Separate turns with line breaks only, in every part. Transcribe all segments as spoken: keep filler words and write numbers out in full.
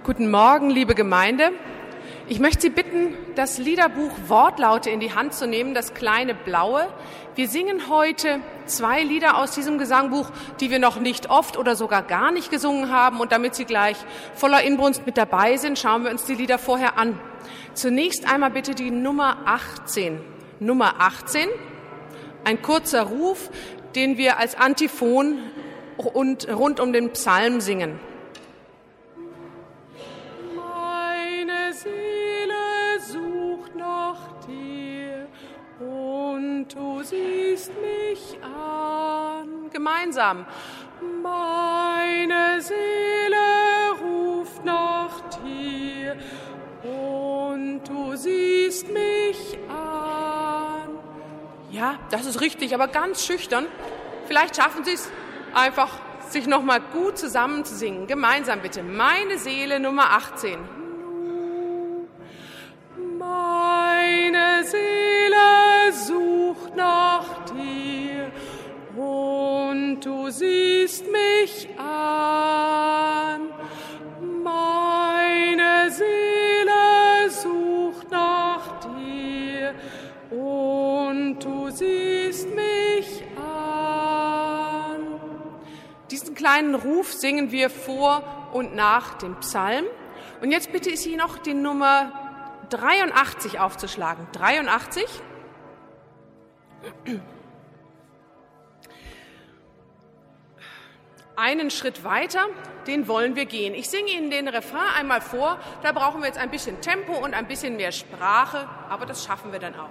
Guten Morgen, liebe Gemeinde. Ich möchte Sie bitten, das Liederbuch Wortlaute in die Hand zu nehmen, das kleine blaue. Wir singen heute zwei Lieder aus diesem Gesangbuch, die wir noch nicht oft oder sogar gar nicht gesungen haben. Und damit Sie gleich voller Inbrunst mit dabei sind, schauen wir uns die Lieder vorher an. Zunächst einmal bitte die Nummer achtzehn. Nummer achtzehn, ein kurzer Ruf, den wir als Antiphon und rund um den Psalm singen.
Meine Seele sucht nach dir und du siehst mich an.
Gemeinsam.
Meine Seele ruft nach dir und du siehst mich an.
Ja, das ist richtig, aber ganz schüchtern. Vielleicht schaffen Sie es einfach, sich noch mal gut zusammen zu singen. Gemeinsam bitte. Meine Seele Nummer achtzehn.
Meine Seele sucht nach dir und du siehst mich an. Meine Seele sucht nach dir und du siehst mich an.
Diesen kleinen Ruf singen wir vor und nach dem Psalm. Und jetzt bitte ich Sie noch, die Nummer dreiundachtzig aufzuschlagen. dreiundachtzig. Einen Schritt weiter, den wollen wir gehen. Ich singe Ihnen den Refrain einmal vor. Da brauchen wir jetzt ein bisschen Tempo und ein bisschen mehr Sprache, aber das schaffen wir dann auch.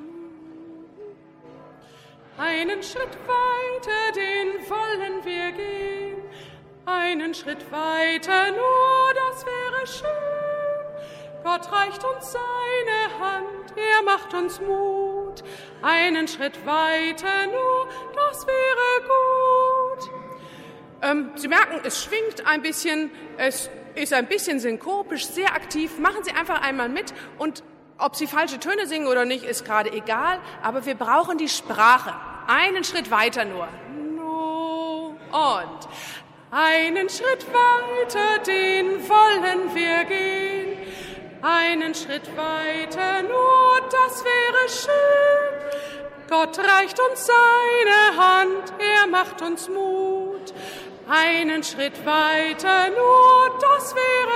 Einen Schritt weiter, den wollen wir gehen. Einen Schritt weiter, nur das wäre schön. Gott reicht uns seine Hand, er macht uns Mut. Einen Schritt weiter, nur das wäre gut.
Ähm, Sie merken, es schwingt ein bisschen, es ist ein bisschen synkopisch, sehr aktiv. Machen Sie einfach einmal mit und ob Sie falsche Töne singen oder nicht, ist gerade egal, aber wir brauchen die Sprache. Einen Schritt weiter nur.
No.
Und
einen Schritt weiter, den wollen wir gehen. Einen Schritt weiter, nur das wäre schön. Gott reicht uns seine Hand, er macht uns Mut. Einen Schritt weiter, nur das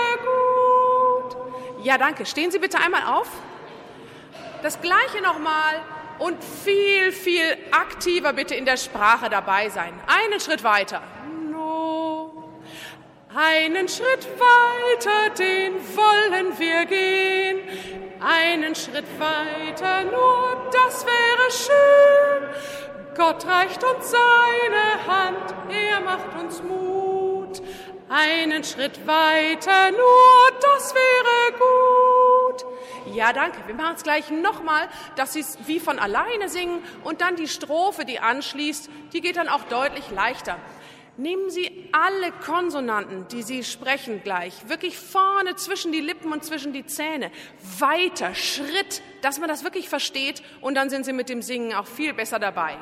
wäre gut.
Ja, danke. Stehen Sie bitte einmal auf. Das Gleiche nochmal und viel, viel aktiver bitte in der Sprache dabei sein. Einen Schritt weiter.
No. Einen Schritt weiter, den wollen wir gehen. Einen Schritt weiter, nur das wäre schön. Gott reicht uns seine Hand, er macht uns Mut. Einen Schritt weiter, nur das wäre gut.
Ja, danke. Wir machen es gleich nochmal, dass Sie es wie von alleine singen und dann die Strophe, die anschließt, die geht dann auch deutlich leichter. Nehmen Sie alle Konsonanten, die Sie sprechen gleich, wirklich vorne zwischen die Lippen und zwischen die Zähne. Weiter, Schritt, dass man das wirklich versteht und dann sind Sie mit dem Singen auch viel besser dabei.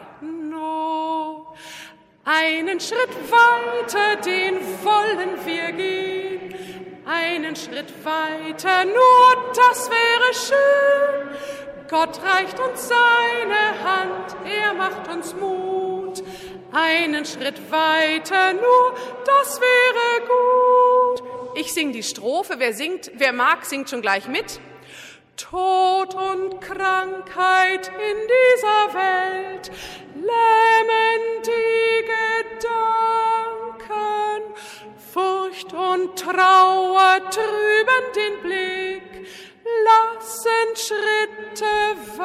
No. Einen Schritt weiter, den wollen wir gehen. Einen Schritt weiter, nur das wäre schön. Gott reicht uns seine Hand, er macht uns Mut. Einen Schritt weiter, nur das wäre gut.
Ich singe die Strophe, wer singt, wer mag, singt schon gleich mit.
Tod und Krankheit in dieser Welt lähmen die Gedanken, Furcht und Trauer trüben den Blick, lassen Schritte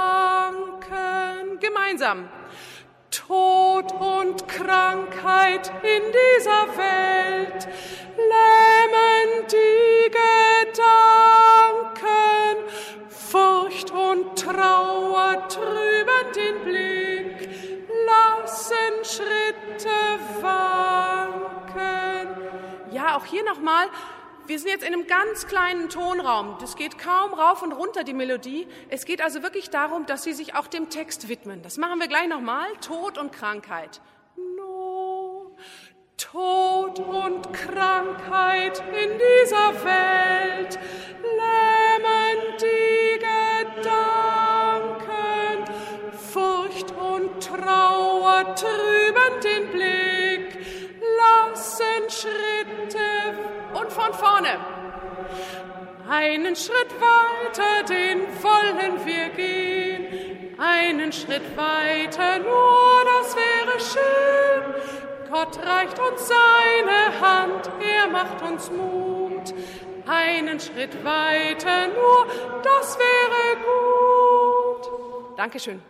wanken.
Gemeinsam.
Tod und Krankheit in dieser Welt lähmen die Gedanken, Furcht und Trauer trüben den Blick, lassen Schritte wanken.
Ja, auch hier nochmal. Wir sind jetzt in einem ganz kleinen Tonraum. Das geht kaum rauf und runter, die Melodie. Es geht also wirklich darum, dass Sie sich auch dem Text widmen. Das machen wir gleich nochmal. Tod und Krankheit.
No. Tod und Krankheit in dieser Welt lähmen die Gedanken, Furcht und Trauer trüben den Blick, lassen Schritte
Und von vorne.
einen Schritt weiter, den wollen wir gehen, einen Schritt weiter, nur das wäre schön. Gott reicht uns seine Hand, er macht uns Mut. Einen Schritt weiter, nur das wäre gut.
Dankeschön.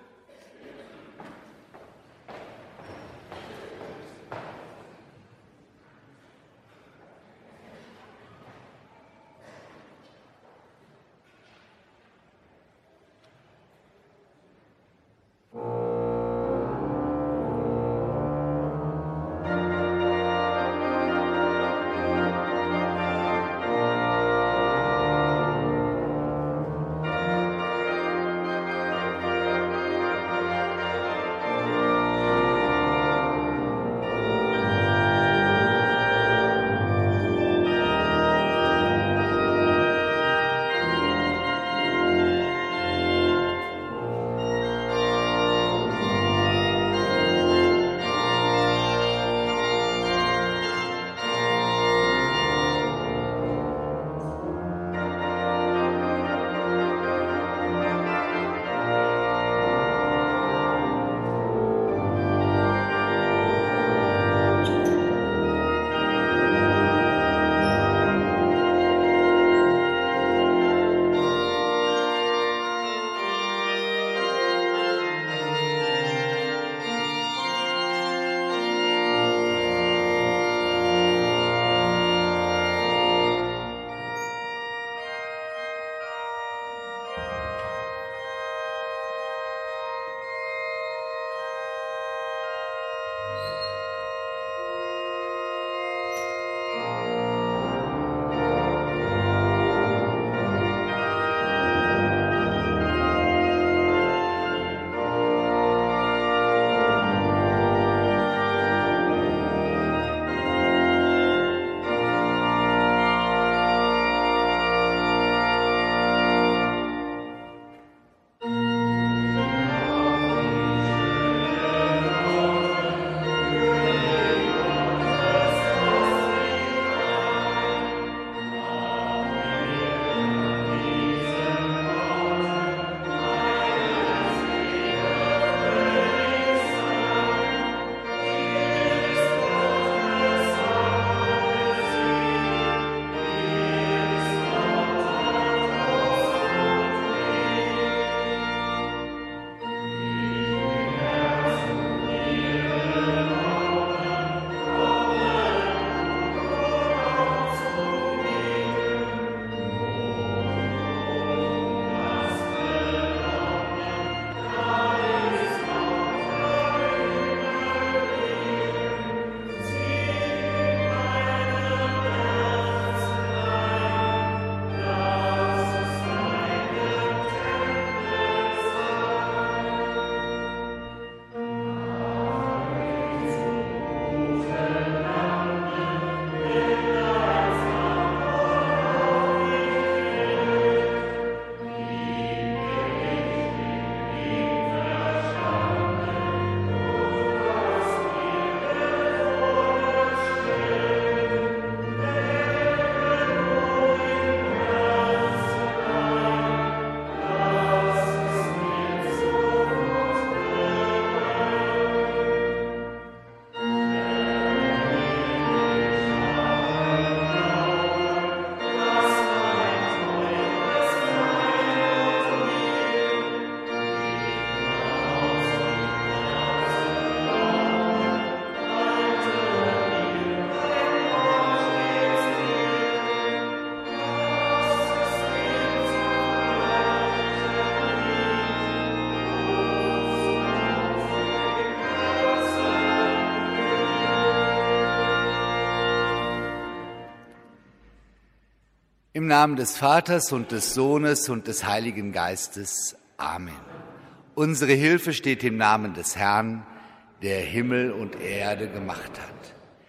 Im Namen des Vaters und des Sohnes und des Heiligen Geistes. Amen. Unsere Hilfe steht im Namen des Herrn, der Himmel und Erde gemacht hat.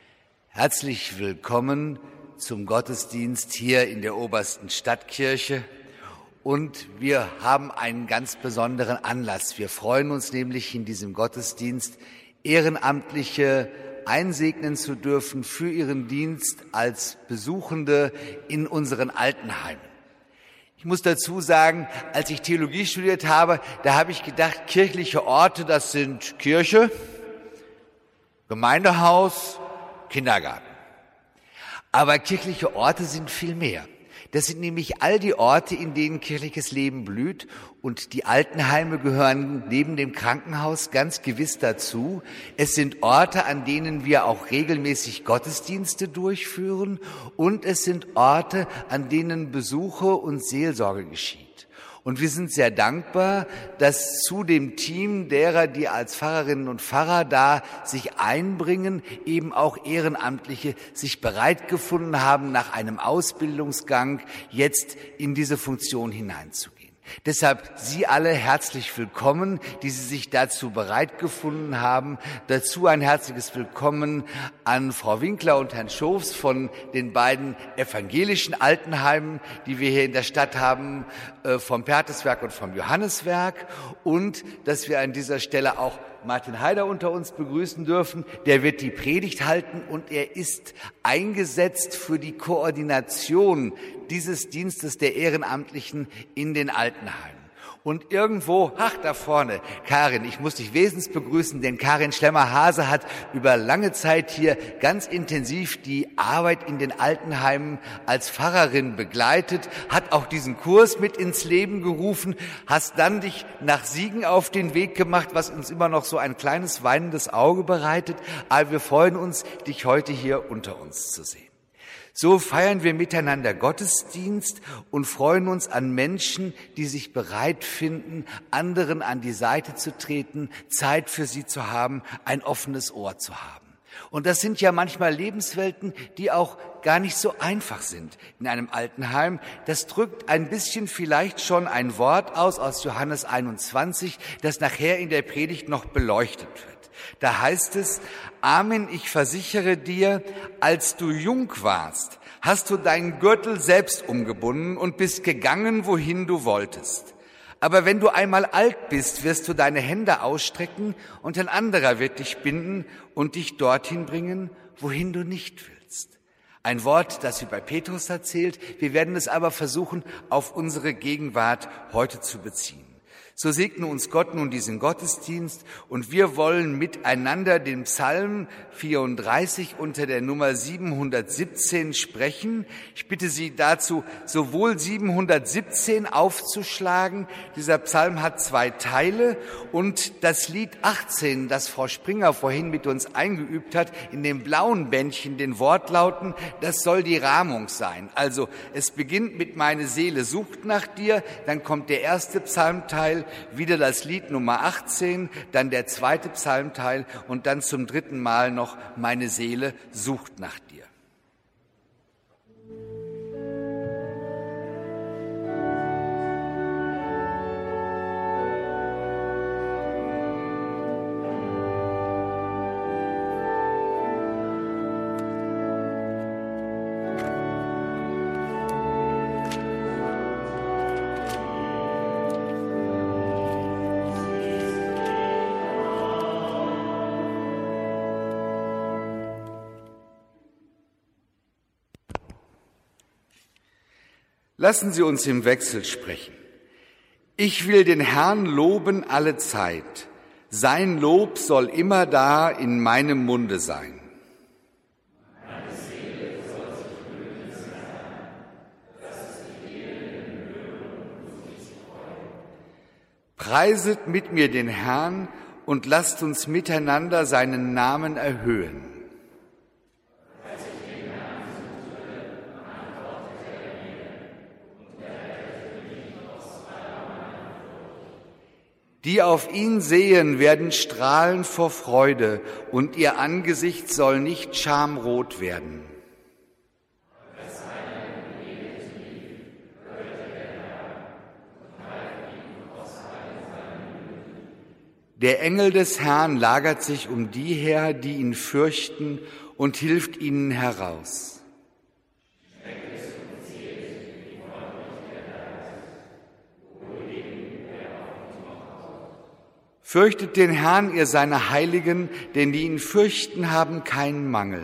Herzlich willkommen zum Gottesdienst hier in der Obersten Stadtkirche. Und wir haben einen ganz besonderen Anlass. Wir freuen uns nämlich in diesem Gottesdienst, Ehrenamtliche einsegnen zu dürfen für ihren Dienst als Besuchende in unseren Altenheimen. Ich muss dazu sagen, als ich Theologie studiert habe, da habe ich gedacht, kirchliche Orte, das sind Kirche, Gemeindehaus, Kindergarten. Aber kirchliche Orte sind viel mehr. Das sind nämlich all die Orte, in denen kirchliches Leben blüht, und die Altenheime gehören neben dem Krankenhaus ganz gewiss dazu. Es sind Orte, an denen wir auch regelmäßig Gottesdienste durchführen, und es sind Orte, an denen Besuche und Seelsorge geschieht. Und wir sind sehr dankbar, dass zu dem Team derer, die als Pfarrerinnen und Pfarrer da sich einbringen, eben auch Ehrenamtliche sich bereit gefunden haben, nach einem Ausbildungsgang jetzt in diese Funktion hineinzugehen. Deshalb Sie alle herzlich willkommen, die Sie sich dazu bereit gefunden haben. Dazu ein herzliches Willkommen an Frau Winkler und Herrn Schofs von den beiden evangelischen Altenheimen, die wir hier in der Stadt haben, vom Perteswerk und vom Johanneswerk. Und dass wir an dieser Stelle auch Martin Heider unter uns begrüßen dürfen. Der wird die Predigt halten und er ist eingesetzt für die Koordination dieses Dienstes der Ehrenamtlichen in den Altenheimen. Und irgendwo, ach, da vorne, Karin, ich muss dich wesens begrüßen, denn Karin Schlemmer-Hase hat über lange Zeit hier ganz intensiv die Arbeit in den Altenheimen als Pfarrerin begleitet, hat auch diesen Kurs mit ins Leben gerufen, hast dann dich nach Siegen auf den Weg gemacht, was uns immer noch so ein kleines weinendes Auge bereitet, aber wir freuen uns, dich heute hier unter uns zu sehen. So feiern wir miteinander Gottesdienst und freuen uns an Menschen, die sich bereit finden, anderen an die Seite zu treten, Zeit für sie zu haben, ein offenes Ohr zu haben. Und das sind ja manchmal Lebenswelten, die auch gar nicht so einfach sind in einem Altenheim. Das drückt ein bisschen vielleicht schon ein Wort aus aus Johannes einundzwanzig, das nachher in der Predigt noch beleuchtet wird. Da heißt es: Amen, ich versichere dir, als du jung warst, hast du deinen Gürtel selbst umgebunden und bist gegangen, wohin du wolltest. Aber wenn du einmal alt bist, wirst du deine Hände ausstrecken und ein anderer wird dich binden und dich dorthin bringen, wohin du nicht willst. Ein Wort, das wie bei Petrus erzählt. Wir werden es aber versuchen, auf unsere Gegenwart heute zu beziehen. So segne uns Gott nun diesen Gottesdienst, und wir wollen miteinander den Psalm vierunddreißig unter der Nummer siebenhundertsiebzehn sprechen. Ich bitte Sie dazu, sowohl siebenhundertsiebzehn aufzuschlagen, dieser Psalm hat zwei Teile, und das Lied achtzehn, das Frau Springer vorhin mit uns eingeübt hat, in dem blauen Bändchen, den Wortlauten, das soll die Rahmung sein. Also es beginnt mit Meine Seele sucht nach dir, dann kommt der erste Psalmteil, wieder das Lied Nummer achtzehn, dann der zweite Psalmteil und dann zum dritten Mal noch Meine Seele sucht nach dir. Lassen Sie uns im Wechsel sprechen. Ich will den Herrn loben alle Zeit. Sein Lob soll immer da in meinem Munde sein. Meine Seele soll sich rühmen des Herrn, dass es die Elenden hören und sich freuen. Preiset mit mir den Herrn und lasst uns miteinander seinen Namen erhöhen. Die auf ihn sehen, werden strahlen vor Freude, und ihr Angesicht soll nicht schamrot werden. Der Engel des Herrn lagert sich um die her, die ihn fürchten, und hilft ihnen heraus. Fürchtet den Herrn, ihr seine Heiligen, denn die ihn fürchten, haben keinen Mangel.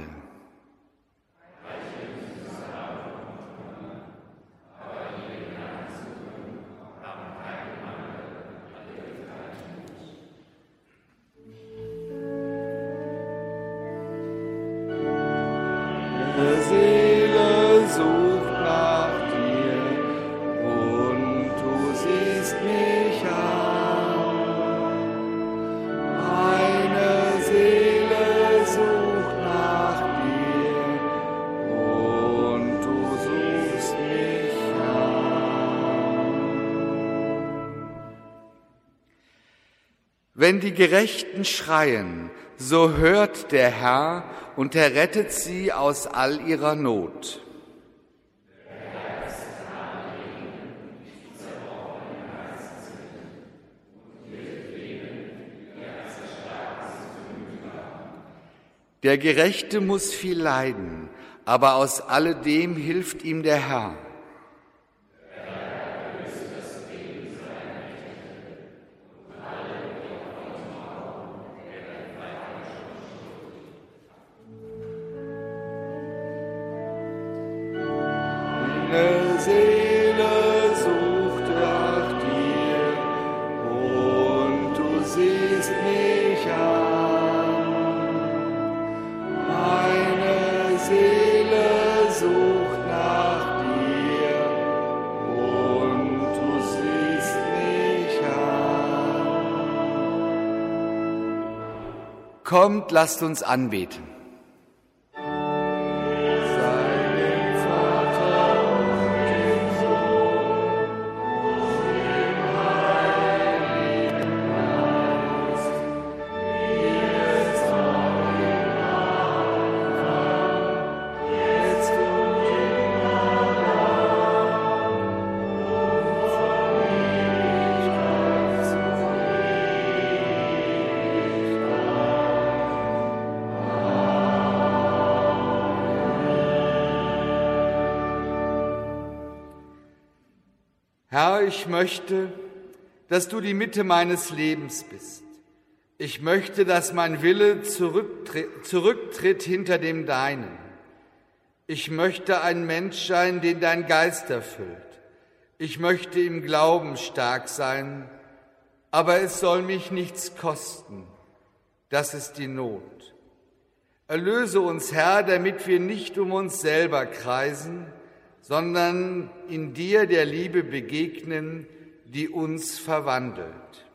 Meine Seele sucht nach dir und du siehst mich an. Meine Seele sucht nach dir und du suchst mich an.
Wenn die Gerechten schreien, so hört der Herr und er rettet sie aus all ihrer Not. Der Gerechte muss viel leiden, aber aus alledem hilft ihm der Herr.
Meine Seele sucht nach dir und du siehst mich an. Meine Seele sucht nach dir und du siehst mich an.
Kommt, lasst uns anbeten. Herr, ich möchte, dass du die Mitte meines Lebens bist. Ich möchte, dass mein Wille zurücktritt, zurücktritt hinter dem Deinen. Ich möchte ein Mensch sein, den dein Geist erfüllt. Ich möchte im Glauben stark sein, aber es soll mich nichts kosten. Das ist die Not. Erlöse uns, Herr, damit wir nicht um uns selber kreisen, sondern in dir der Liebe begegnen, die uns verwandelt.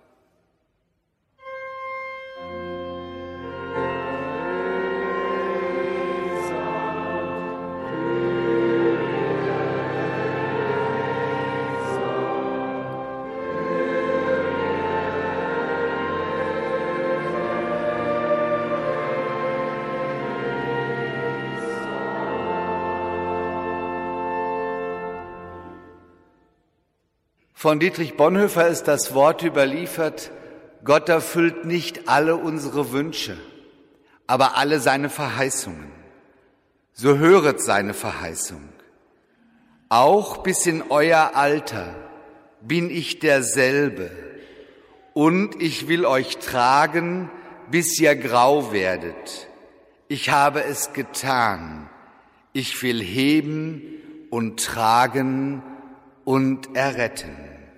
Von Dietrich Bonhoeffer ist das Wort überliefert: Gott erfüllt nicht alle unsere Wünsche, aber alle seine Verheißungen. So höret seine Verheißung. Auch bis in euer Alter bin ich derselbe, und ich will euch tragen, bis ihr grau werdet. Ich habe es getan. Ich will heben und tragen und erretten.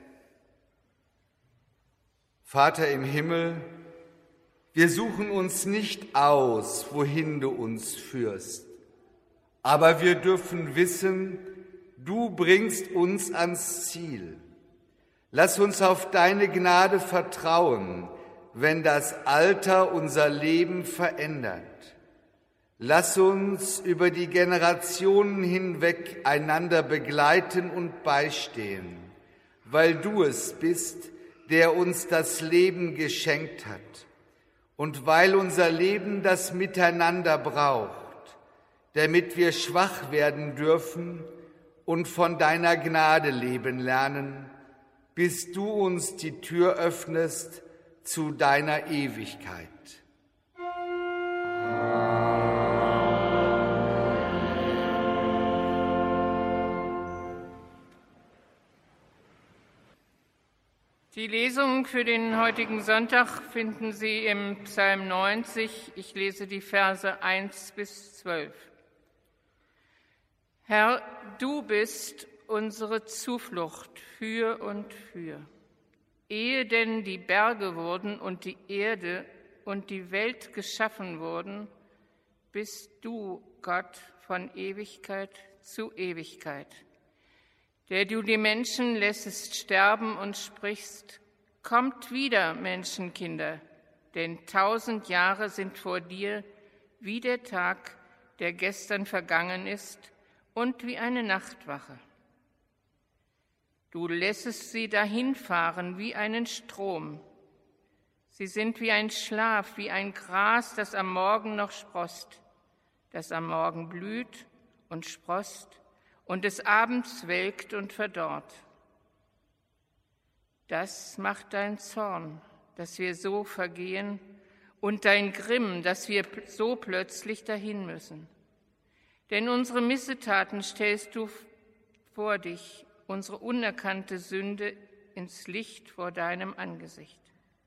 Vater im Himmel, wir suchen uns nicht aus, wohin du uns führst, aber wir dürfen wissen, du bringst uns ans Ziel. Lass uns auf deine Gnade vertrauen, wenn das Alter unser Leben verändert. Lass uns über die Generationen hinweg einander begleiten und beistehen, weil du es bist, der uns das Leben geschenkt hat und weil unser Leben das Miteinander braucht, damit wir schwach werden dürfen und von deiner Gnade leben lernen, bis du uns die Tür öffnest zu deiner Ewigkeit. Amen.
Die Lesungen für den heutigen Sonntag finden Sie im Psalm neunzig. Ich lese die Verse eins bis zwölf. Herr, du bist unsere Zuflucht für und für. Ehe denn die Berge wurden und die Erde und die Welt geschaffen wurden, bist du, Gott, von Ewigkeit zu Ewigkeit, der du die Menschen lässest sterben und sprichst, kommt wieder, Menschenkinder, denn tausend Jahre sind vor dir wie der Tag, der gestern vergangen ist, und wie eine Nachtwache. Du lässest sie dahinfahren wie einen Strom. Sie sind wie ein Schlaf, wie ein Gras, das am Morgen noch sproßt, das am Morgen blüht und sproßt und des Abends welkt und verdorrt. Das macht dein Zorn, dass wir so vergehen, und dein Grimm, dass wir so plötzlich dahin müssen. Denn unsere Missetaten stellst du vor dich, unsere unerkannte Sünde ins Licht vor deinem Angesicht.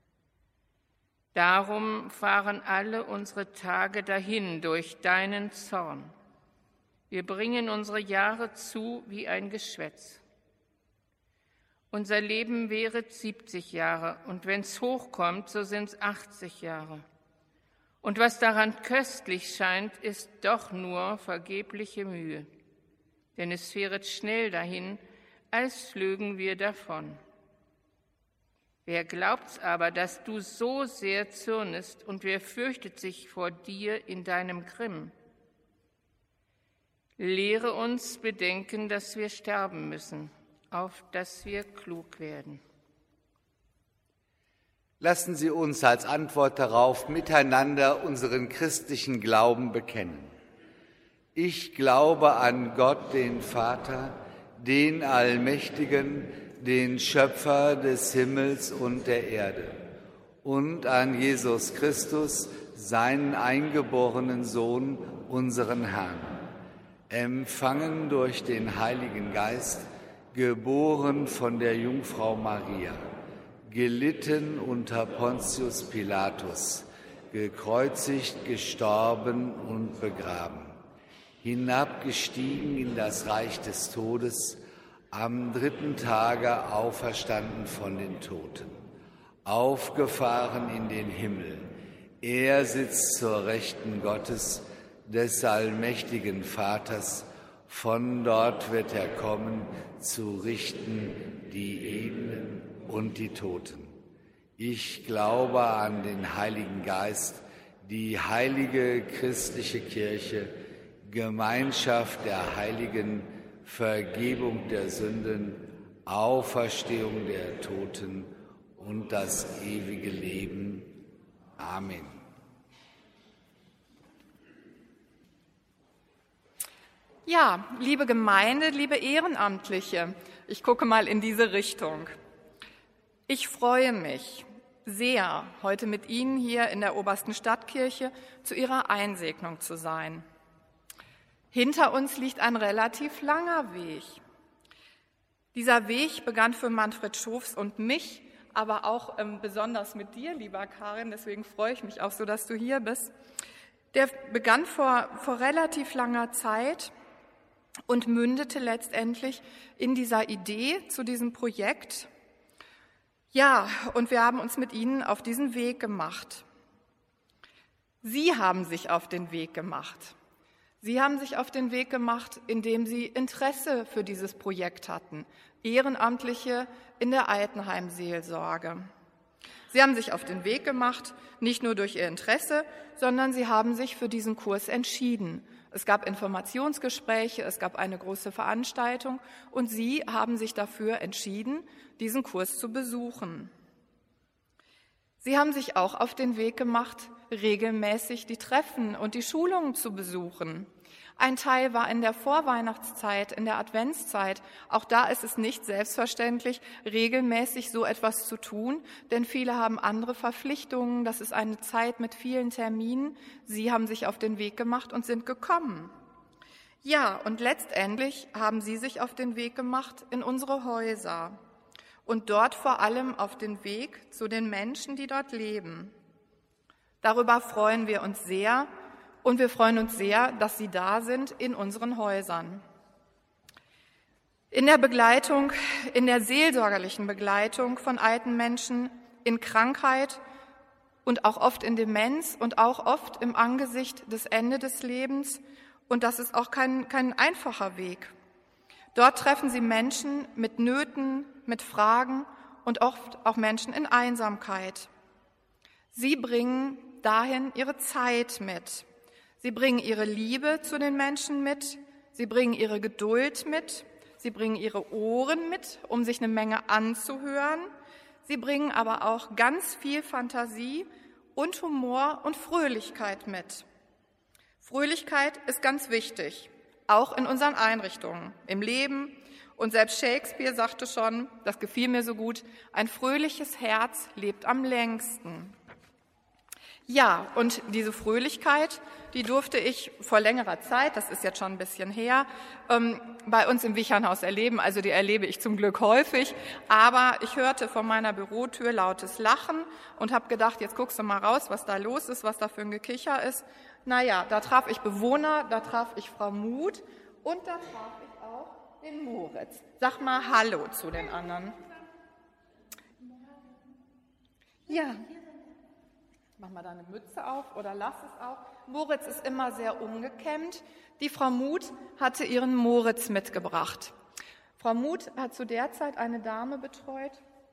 Darum fahren alle unsere Tage dahin durch deinen Zorn. Wir bringen unsere Jahre zu wie ein Geschwätz. Unser Leben währet siebzig Jahre, und wenn's hochkommt, so sind's achtzig Jahre. Und was daran köstlich scheint, ist doch nur vergebliche Mühe. Denn es fähret schnell dahin, als flögen wir davon. Wer glaubt's aber, dass du so sehr zürnest, und wer fürchtet sich vor dir in deinem Grimm? Lehre uns bedenken, dass wir sterben müssen, auf dass wir klug werden.
Lassen Sie uns als Antwort darauf miteinander unseren christlichen Glauben bekennen. Ich glaube an Gott, den Vater, den Allmächtigen, den Schöpfer des Himmels und der Erde, und an Jesus Christus, seinen eingeborenen Sohn, unseren Herrn, empfangen durch den Heiligen Geist, geboren von der Jungfrau Maria, gelitten unter Pontius Pilatus, gekreuzigt, gestorben und begraben, hinabgestiegen in das Reich des Todes, am dritten Tage auferstanden von den Toten, aufgefahren in den Himmel. Er sitzt zur Rechten Gottes, des allmächtigen Vaters. Von dort wird er kommen, zu richten die Edlen und die Toten. Ich glaube an den Heiligen Geist, die heilige christliche Kirche, Gemeinschaft der Heiligen, Vergebung der Sünden, Auferstehung der Toten und das ewige Leben. Amen.
Ja, liebe Gemeinde, liebe Ehrenamtliche, ich gucke mal in diese Richtung. Ich freue mich sehr, heute mit Ihnen hier in der Obersten Stadtkirche zu Ihrer Einsegnung zu sein. Hinter uns liegt ein relativ langer Weg. Dieser Weg begann für Manfred Schofs und mich, aber auch ähm, besonders mit dir, lieber Karin, deswegen freue ich mich auch so, dass du hier bist. Der begann vor, vor relativ langer Zeit und mündete letztendlich in dieser Idee zu diesem Projekt. Ja, und wir haben uns mit Ihnen auf diesen Weg gemacht. Sie haben sich auf den Weg gemacht. Sie haben sich auf den Weg gemacht, indem Sie Interesse für dieses Projekt hatten, Ehrenamtliche in der Altenheimseelsorge. Sie haben sich auf den Weg gemacht, nicht nur durch Ihr Interesse, sondern Sie haben sich für diesen Kurs entschieden. Es gab Informationsgespräche, es gab eine große Veranstaltung und Sie haben sich dafür entschieden, diesen Kurs zu besuchen. Sie haben sich auch auf den Weg gemacht, regelmäßig die Treffen und die Schulungen zu besuchen. Ein Teil war in der Vorweihnachtszeit, in der Adventszeit. Auch da ist es nicht selbstverständlich, regelmäßig so etwas zu tun, denn viele haben andere Verpflichtungen. Das ist eine Zeit mit vielen Terminen. Sie haben sich auf den Weg gemacht und sind gekommen. Ja, und letztendlich haben Sie sich auf den Weg gemacht in unsere Häuser. und dort vor allem auf den Weg zu den Menschen, die dort leben. Darüber freuen wir uns sehr und wir freuen uns sehr, dass Sie da sind in unseren Häusern. In der Begleitung, in der seelsorgerlichen Begleitung von alten Menschen in Krankheit und auch oft in Demenz und auch oft im Angesicht des Ende des Lebens. Und das ist auch kein, kein einfacher Weg. Dort treffen Sie Menschen mit Nöten, mit Fragen und oft auch Menschen in Einsamkeit. Sie bringen dahin ihre Zeit mit. Sie bringen ihre Liebe zu den Menschen mit. Sie bringen ihre Geduld mit. Sie bringen ihre Ohren mit, um sich eine Menge anzuhören. Sie bringen aber auch ganz viel Fantasie und Humor und Fröhlichkeit mit. Fröhlichkeit ist ganz wichtig, auch in unseren Einrichtungen, im Leben. Und selbst Shakespeare sagte schon, das gefiel mir so gut, ein fröhliches Herz lebt am längsten. Ja, und diese Fröhlichkeit, die durfte ich vor längerer Zeit, das ist jetzt schon ein bisschen her, ähm, bei uns im Wichernhaus erleben. Also die erlebe ich zum Glück häufig. Aber ich hörte von meiner Bürotür lautes Lachen und habe gedacht, jetzt guckst du mal raus, was da los ist, was da für ein Gekicher ist. Naja, da traf ich Bewohner, da traf ich Frau Muth und da traf ich auch den Moritz. Sag mal Hallo zu den anderen. Ja. Mach mal deine Mütze auf oder lass es auch. Moritz ist immer sehr umgekämmt. Die Frau Muth hatte ihren Moritz mitgebracht. Frau Muth hat zu der Zeit eine Dame betreut.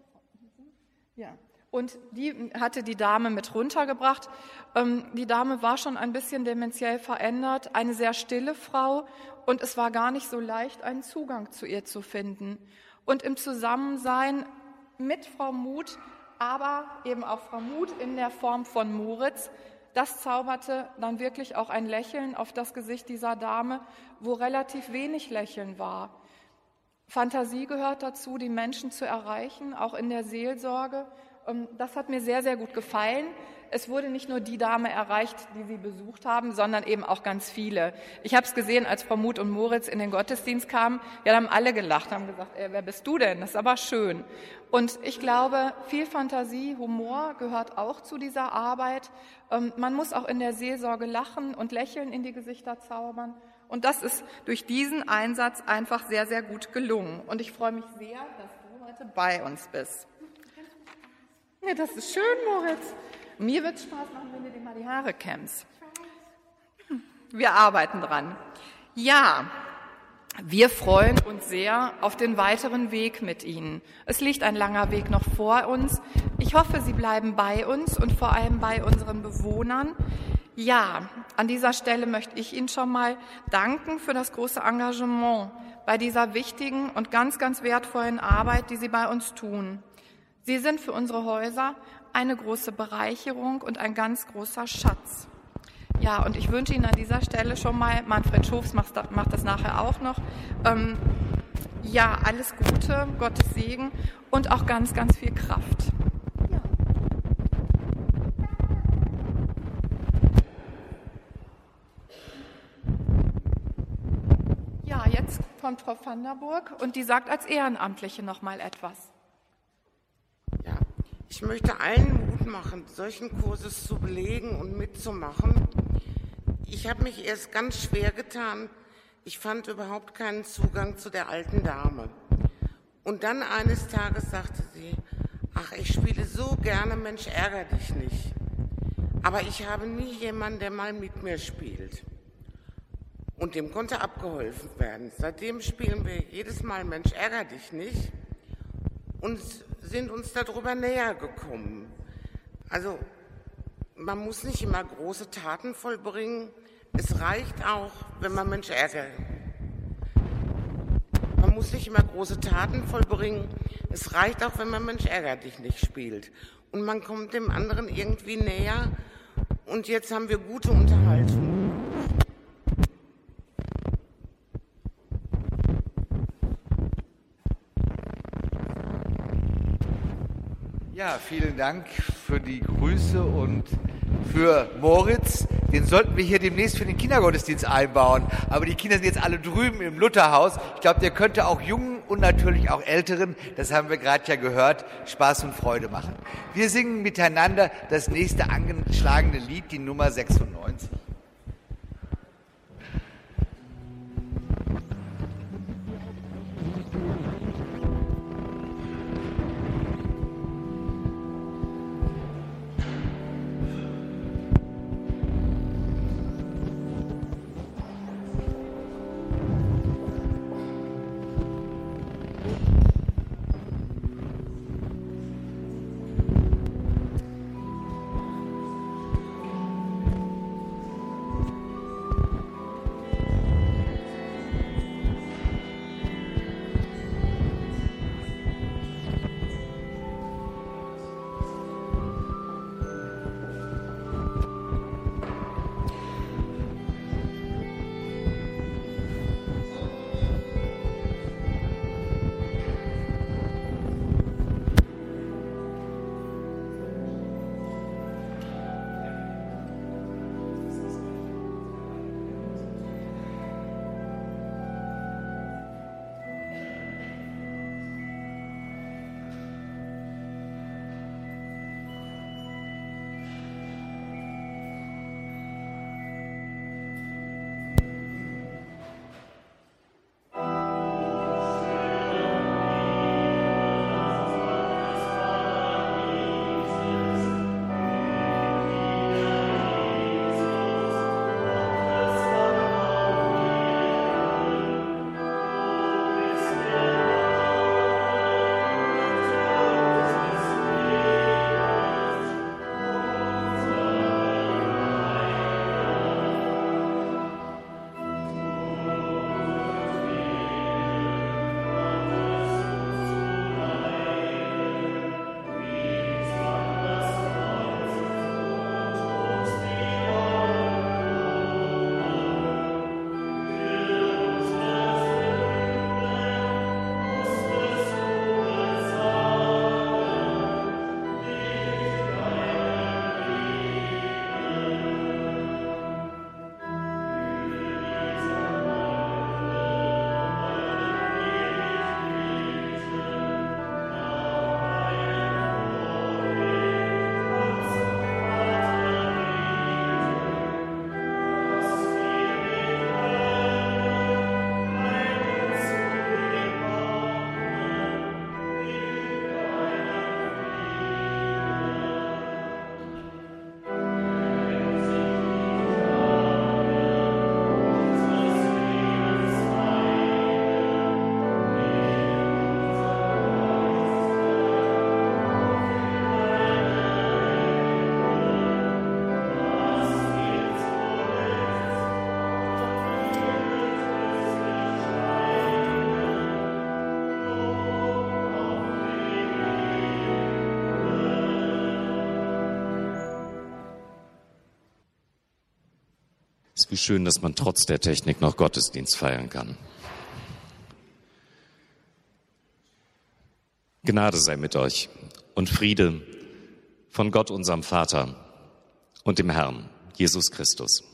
Ja. Und die hatte die Dame mit runtergebracht. Ähm, die Dame war schon ein bisschen dementiell verändert, eine sehr stille Frau. Und es war gar nicht so leicht, einen Zugang zu ihr zu finden. Und im Zusammensein mit Frau Muth, aber eben auch Frau Muth in der Form von Moritz, das zauberte dann wirklich auch ein Lächeln auf das Gesicht dieser Dame, wo relativ wenig Lächeln war. Fantasie gehört dazu, die Menschen zu erreichen, auch in der Seelsorge. Das hat mir sehr, sehr gut gefallen. Es wurde nicht nur die Dame erreicht, die Sie besucht haben, sondern eben auch ganz viele. Ich habe es gesehen, als Frau Muth und Moritz in den Gottesdienst kamen. Ja, da haben alle gelacht, haben gesagt, ey, wer bist du denn? Das ist aber schön. Und ich glaube, viel Fantasie, Humor gehört auch zu dieser Arbeit. Man muss auch in der Seelsorge lachen und Lächeln in die Gesichter zaubern. Und das ist durch diesen Einsatz einfach sehr, sehr gut gelungen. Und ich freue mich sehr, dass du heute bei uns bist. Ja, das ist schön, Moritz. Mir wird es Spaß machen, wenn du dir mal die Haare kämmst. Wir arbeiten dran. Ja, wir freuen uns sehr auf den weiteren Weg mit Ihnen. Es liegt ein langer Weg noch vor uns. Ich hoffe, Sie bleiben bei uns und vor allem bei unseren Bewohnern. Ja, an dieser Stelle möchte ich Ihnen schon mal danken für das große Engagement bei dieser wichtigen und ganz, ganz wertvollen Arbeit, die Sie bei uns tun. Sie sind für unsere Häuser eine große Bereicherung und ein ganz großer Schatz. Ja, und ich wünsche Ihnen an dieser Stelle schon mal, Manfred Schofs macht das nachher auch noch, ähm, ja, alles Gute, Gottes Segen und auch ganz, ganz viel Kraft. Ja, jetzt kommt Frau van der Burg und die sagt als Ehrenamtliche noch mal etwas.
Ja, ich möchte allen Mut machen, solchen Kurses zu belegen und mitzumachen. Ich habe mich erst ganz schwer getan. Ich fand überhaupt keinen Zugang zu der alten Dame. Und dann eines Tages sagte sie, ach, ich spiele so gerne, Mensch, ärger dich nicht. Aber ich habe nie jemanden, der mal mit mir spielt. Und dem konnte abgeholfen werden. Seitdem spielen wir jedes Mal, Mensch, ärger dich nicht. Und sind uns darüber näher gekommen. Also man muss nicht immer große Taten vollbringen. Es reicht auch, wenn man Mensch ärgert. Man muss nicht immer große Taten vollbringen. Es reicht auch, wenn man Mensch ärgert dich nicht spielt. Und man kommt dem anderen irgendwie näher. Und jetzt haben wir gute Unterhaltung.
Ja, vielen Dank für die Grüße und für Moritz. Den sollten wir hier demnächst für den Kindergottesdienst einbauen. Aber die Kinder sind jetzt alle drüben im Lutherhaus. Ich glaube, der könnte auch jungen und natürlich auch Älteren, das haben wir gerade ja gehört, Spaß und Freude machen. Wir singen miteinander das nächste angeschlagene Lied, die Nummer sechsundneunzig.
Es ist wie schön, dass man trotz der Technik noch Gottesdienst feiern kann. Gnade sei mit euch und Friede von Gott, unserem Vater und dem Herrn, Jesus Christus.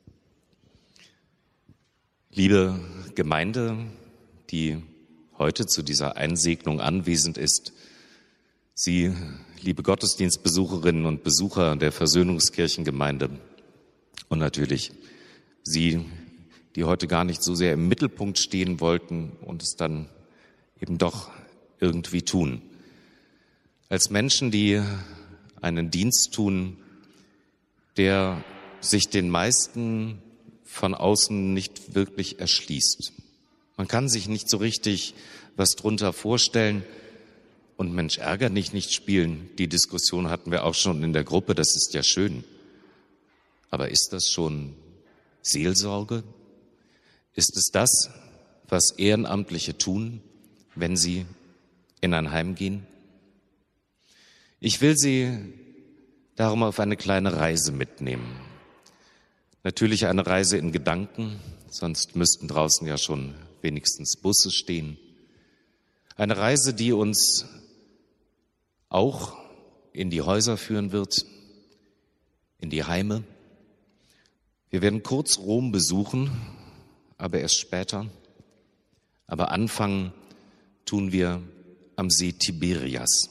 Liebe Gemeinde, die heute zu dieser Einsegnung anwesend ist, Sie, liebe Gottesdienstbesucherinnen und Besucher der Versöhnungskirchengemeinde und natürlich Sie, die heute gar nicht so sehr im Mittelpunkt stehen wollten und es dann eben doch irgendwie tun. Als Menschen, die einen Dienst tun, der sich den meisten von außen nicht wirklich erschließt. Man kann sich nicht so richtig was drunter vorstellen. Und Mensch, ärger dich nicht spielen. Die Diskussion hatten wir auch schon in der Gruppe, das ist ja schön. Aber ist das schon Seelsorge? Ist es das, was Ehrenamtliche tun, wenn sie in ein Heim gehen? Ich will Sie darum auf eine kleine Reise mitnehmen. Natürlich eine Reise in Gedanken, sonst müssten draußen ja schon wenigstens Busse stehen. Eine Reise, die uns auch in die Häuser führen wird, in die Heime. Wir werden kurz Rom besuchen, aber erst später. Aber anfangen tun wir am See Tiberias.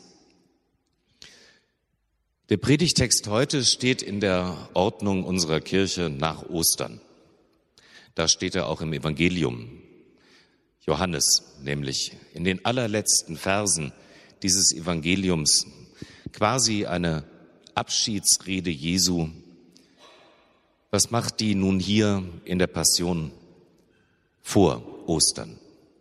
Der Predigtext heute steht in der Ordnung unserer Kirche nach Ostern. Da steht er auch im Evangelium. Johannes, nämlich in den allerletzten Versen dieses Evangeliums, quasi eine Abschiedsrede Jesu. Was macht die nun hier in der Passion vor Ostern?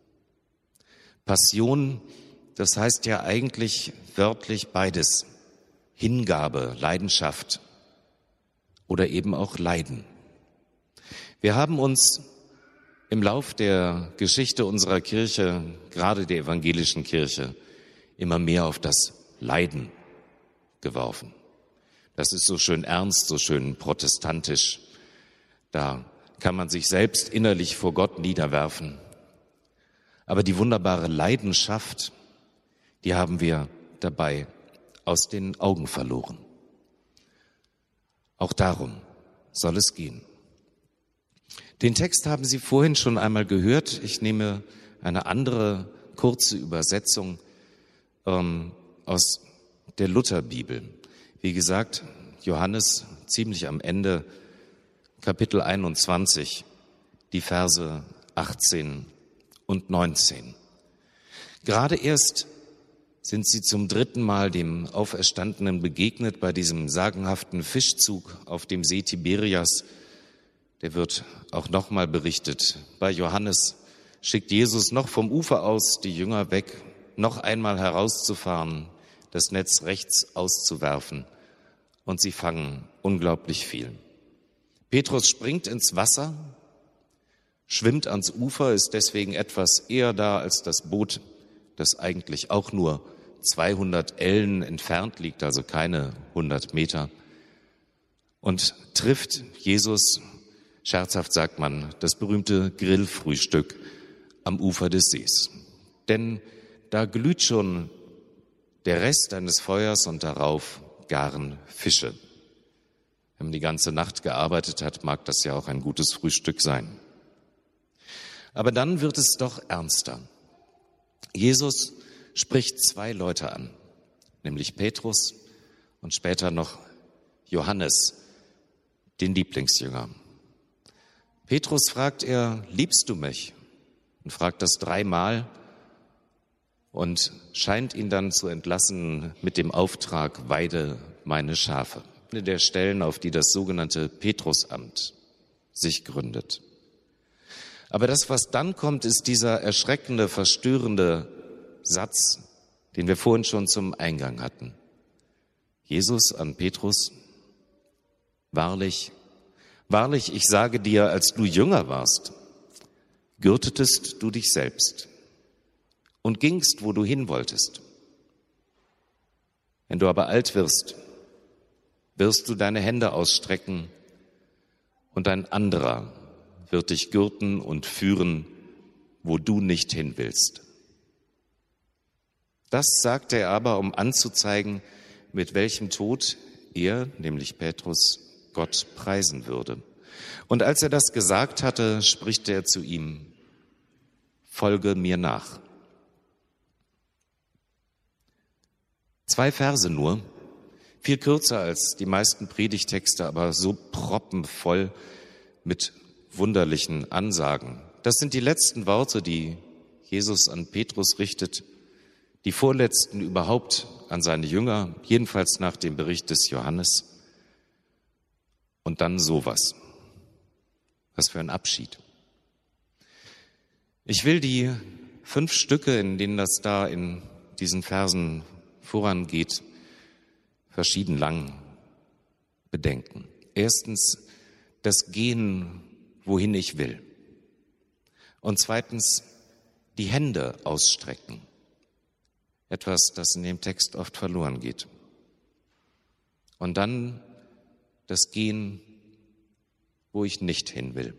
Passion, das heißt ja eigentlich wörtlich beides. Hingabe, Leidenschaft oder eben auch Leiden. Wir haben uns im Lauf der Geschichte unserer Kirche, gerade der evangelischen Kirche, immer mehr auf das Leiden geworfen. Das ist so schön ernst, so schön protestantisch. Da kann man sich selbst innerlich vor Gott niederwerfen. Aber die wunderbare Leidenschaft, die haben wir dabei aus den Augen verloren. Auch darum soll es gehen. Den Text haben Sie vorhin schon einmal gehört. Ich nehme eine andere kurze Übersetzung ähm, aus der Lutherbibel. Wie gesagt, Johannes ziemlich am Ende, Kapitel einundzwanzig, die Verse achtzehn und neunzehn. Gerade erst sind sie zum dritten Mal dem Auferstandenen begegnet bei diesem sagenhaften Fischzug auf dem See Tiberias. Der wird auch nochmal berichtet. Bei Johannes schickt Jesus noch vom Ufer aus die Jünger weg, noch einmal herauszufahren, das Netz rechts auszuwerfen. Und sie fangen unglaublich viel. Petrus springt ins Wasser, schwimmt ans Ufer, ist deswegen etwas eher da als das Boot, das eigentlich auch nur zweihundert Ellen entfernt liegt, also keine hundert Meter, und trifft Jesus, scherzhaft sagt man, das berühmte Grillfrühstück am Ufer des Sees. Denn da glüht schon der Rest eines Feuers und darauf garen Fische. Wenn man die ganze Nacht gearbeitet hat, mag das ja auch ein gutes Frühstück sein. Aber dann wird es doch ernster. Jesus spricht zwei Leute an, nämlich Petrus und später noch Johannes, den Lieblingsjünger. Petrus fragt er, liebst du mich? Und fragt das dreimal und scheint ihn dann zu entlassen mit dem Auftrag, weide meine Schafe. Eine der Stellen, auf die das sogenannte Petrusamt sich gründet. Aber das, was dann kommt, ist dieser erschreckende, verstörende Satz, den wir vorhin schon zum Eingang hatten. Jesus an Petrus, wahrlich, wahrlich, ich sage dir, als du jünger warst, gürtetest du dich selbst und gingst, wo du hin wolltest. Wenn du aber alt wirst, wirst du deine Hände ausstrecken und ein anderer wird dich gürten und führen, wo du nicht hin willst. Das sagte er aber, um anzuzeigen, mit welchem Tod er, nämlich Petrus, Gott preisen würde. Und als er das gesagt hatte, spricht er zu ihm, folge mir nach. Zwei Verse nur, viel kürzer als die meisten Predigtexte, aber so proppenvoll mit wunderlichen Ansagen. Das sind die letzten Worte, die Jesus an Petrus richtet, die vorletzten überhaupt an seine Jünger, jedenfalls nach dem Bericht des Johannes. Und dann sowas. Was für ein Abschied. Ich will die fünf Stücke, in denen das da in diesen Versen vorangeht, verschieden lang bedenken. Erstens, das Gehen, wohin ich will. Und zweitens, die Hände ausstrecken. Etwas, das in dem Text oft verloren geht. Und dann das Gehen, wo ich nicht hin will.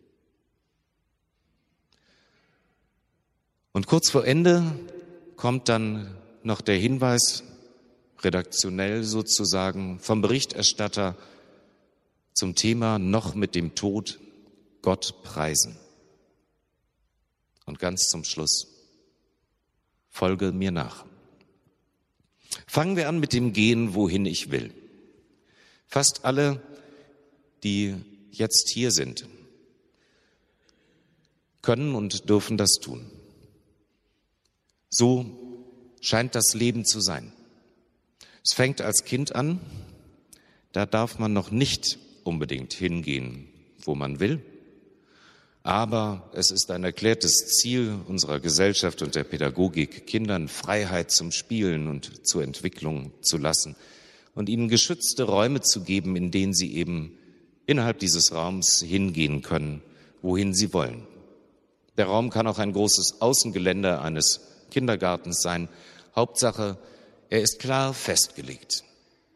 Und kurz vor Ende kommt dann noch der Hinweis, redaktionell sozusagen, vom Berichterstatter zum Thema noch mit dem Tod Gott preisen. Und ganz zum Schluss, folge mir nach. Fangen wir an mit dem Gehen, wohin ich will. Fast alle, die jetzt hier sind, können und dürfen das tun. So scheint das Leben zu sein. Es fängt als Kind an, da darf man noch nicht unbedingt hingehen, wo man will, aber es ist ein erklärtes Ziel unserer Gesellschaft und der Pädagogik, Kindern Freiheit zum Spielen und zur Entwicklung zu lassen und ihnen geschützte Räume zu geben, in denen sie eben innerhalb dieses Raums hingehen können, wohin sie wollen. Der Raum kann auch ein großes Außengelände eines Kindergartens sein. Hauptsache, er ist klar festgelegt.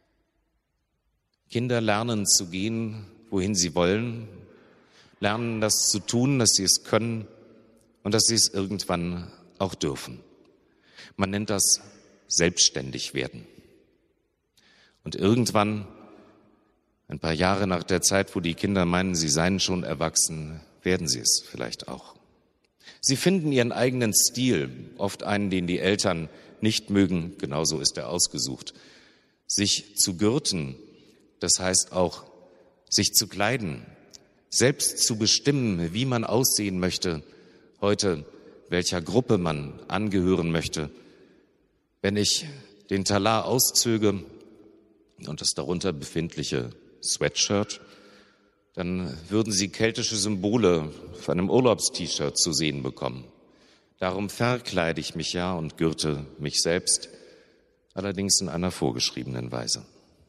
Kinder lernen zu gehen, wohin sie wollen, lernen das zu tun, dass sie es können und dass sie es irgendwann auch dürfen. Man nennt das selbstständig werden. Und irgendwann, ein paar Jahre nach der Zeit, wo die Kinder meinen, sie seien schon erwachsen, werden sie es vielleicht auch. Sie finden ihren eigenen Stil, oft einen, den die Eltern nicht mögen, genauso ist er ausgesucht. Sich zu gürten, das heißt auch, sich zu kleiden, selbst zu bestimmen, wie man aussehen möchte, heute welcher Gruppe man angehören möchte. Wenn ich den Talar auszöge und das darunter befindliche Sweatshirt, dann würden Sie keltische Symbole auf einem Urlaubst-T-Shirt zu sehen bekommen. Darum verkleide ich mich ja und gürte mich selbst, allerdings in einer vorgeschriebenen Weise.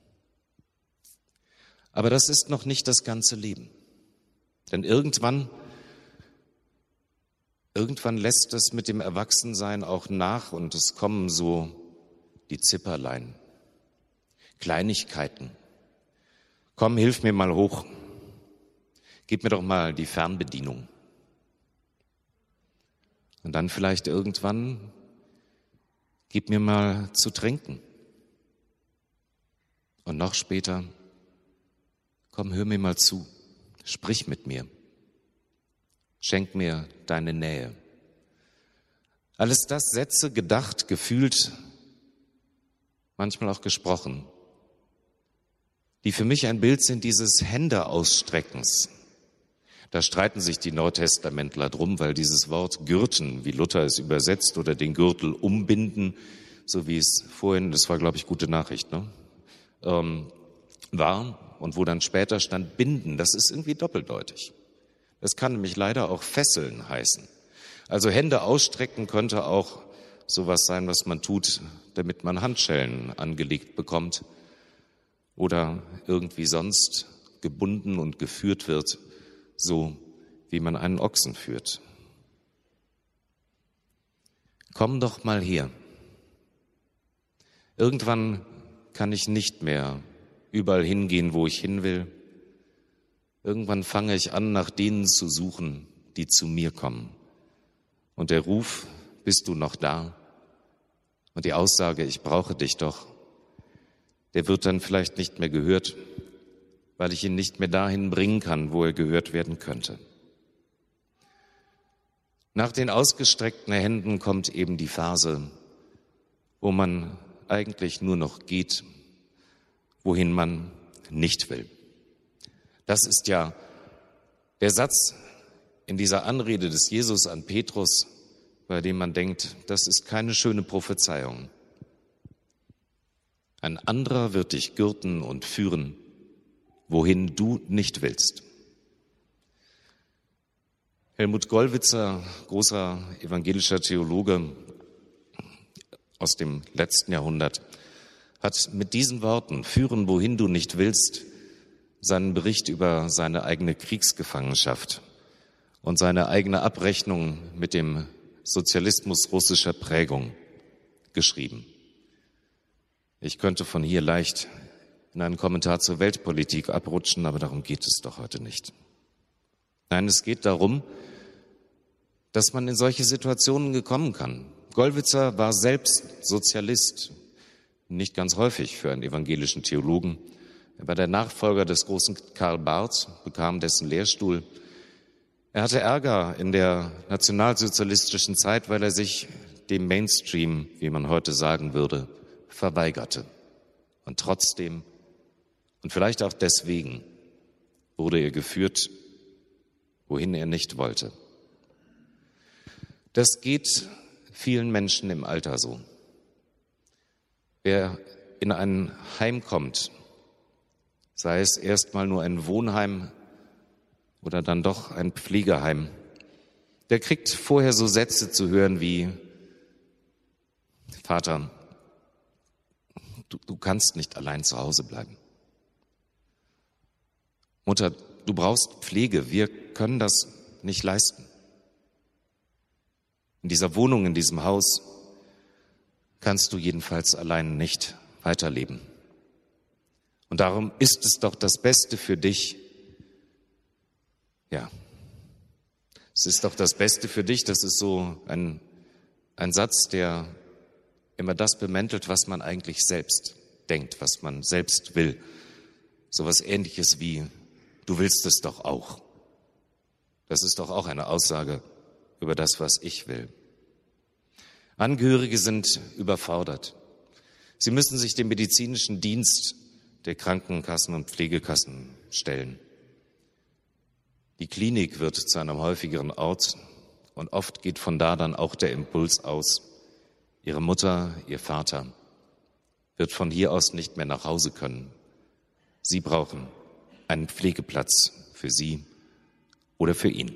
Aber das ist noch nicht das ganze Leben. Denn irgendwann, irgendwann lässt es mit dem Erwachsensein auch nach und es kommen so die Zipperlein, Kleinigkeiten. Komm, hilf mir mal hoch. Gib mir doch mal die Fernbedienung. Und dann vielleicht irgendwann, gib mir mal zu trinken. Und noch später, komm, hör mir mal zu. Sprich mit mir. Schenk mir deine Nähe. Alles das Sätze, gedacht, gefühlt, manchmal auch gesprochen, die für mich ein Bild sind dieses Händeausstreckens. Da streiten sich die Neutestamentler drum, weil dieses Wort gürten, wie Luther es übersetzt, oder den Gürtel umbinden, so wie es vorhin, das war, glaube ich, gute Nachricht, ne? ähm, war. Und wo dann später stand binden, das ist irgendwie doppeldeutig. Das kann nämlich leider auch fesseln heißen. Also Hände ausstrecken könnte auch sowas sein, was man tut, damit man Handschellen angelegt bekommt oder irgendwie sonst gebunden und geführt wird, so wie man einen Ochsen führt. Komm doch mal her. Irgendwann kann ich nicht mehr überall hingehen, wo ich hin will. Irgendwann fange ich an, nach denen zu suchen, die zu mir kommen. Und der Ruf, bist du noch da? Und die Aussage, ich brauche dich doch, der wird dann vielleicht nicht mehr gehört, weil ich ihn nicht mehr dahin bringen kann, wo er gehört werden könnte. Nach den ausgestreckten Händen kommt eben die Phase, wo man eigentlich nur noch geht, wohin man nicht will. Das ist ja der Satz in dieser Anrede des Jesus an Petrus, bei dem man denkt, das ist keine schöne Prophezeiung. Ein anderer wird dich gürten und führen, wohin du nicht willst. Helmut Gollwitzer, großer evangelischer Theologe aus dem letzten Jahrhundert, hat mit diesen Worten, führen, wohin du nicht willst, seinen Bericht über seine eigene Kriegsgefangenschaft und seine eigene Abrechnung mit dem Sozialismus russischer Prägung geschrieben. Ich könnte von hier leicht in einen Kommentar zur Weltpolitik abrutschen, aber darum geht es doch heute nicht. Nein, es geht darum, dass man in solche Situationen gekommen kann. Gollwitzer war selbst Sozialist, nicht ganz häufig für einen evangelischen Theologen. Er war der Nachfolger des großen Karl Barth, bekam dessen Lehrstuhl. Er hatte Ärger in der nationalsozialistischen Zeit, weil er sich dem Mainstream, wie man heute sagen würde, verweigerte. Und trotzdem, und vielleicht auch deswegen, wurde er geführt, wohin er nicht wollte. Das geht vielen Menschen im Alter so. Wer in ein Heim kommt, sei es erstmal nur ein Wohnheim oder dann doch ein Pflegeheim, der kriegt vorher so Sätze zu hören wie: Vater, du, du kannst nicht allein zu Hause bleiben. Mutter, du brauchst Pflege, wir können das nicht leisten. In dieser Wohnung, in diesem Haus kannst du jedenfalls allein nicht weiterleben. Und darum ist es doch das Beste für dich, ja, es ist doch das Beste für dich, das ist so ein, ein Satz, der immer das bemäntelt, was man eigentlich selbst denkt, was man selbst will. So was Ähnliches wie: Du willst es doch auch. Das ist doch auch eine Aussage über das, was ich will. Angehörige sind überfordert. Sie müssen sich dem medizinischen Dienst der Krankenkassen und Pflegekassen stellen. Die Klinik wird zu einem häufigeren Ort und oft geht von da dann auch der Impuls aus: Ihre Mutter, Ihr Vater wird von hier aus nicht mehr nach Hause können. Sie brauchen einen Pflegeplatz für Sie oder für ihn.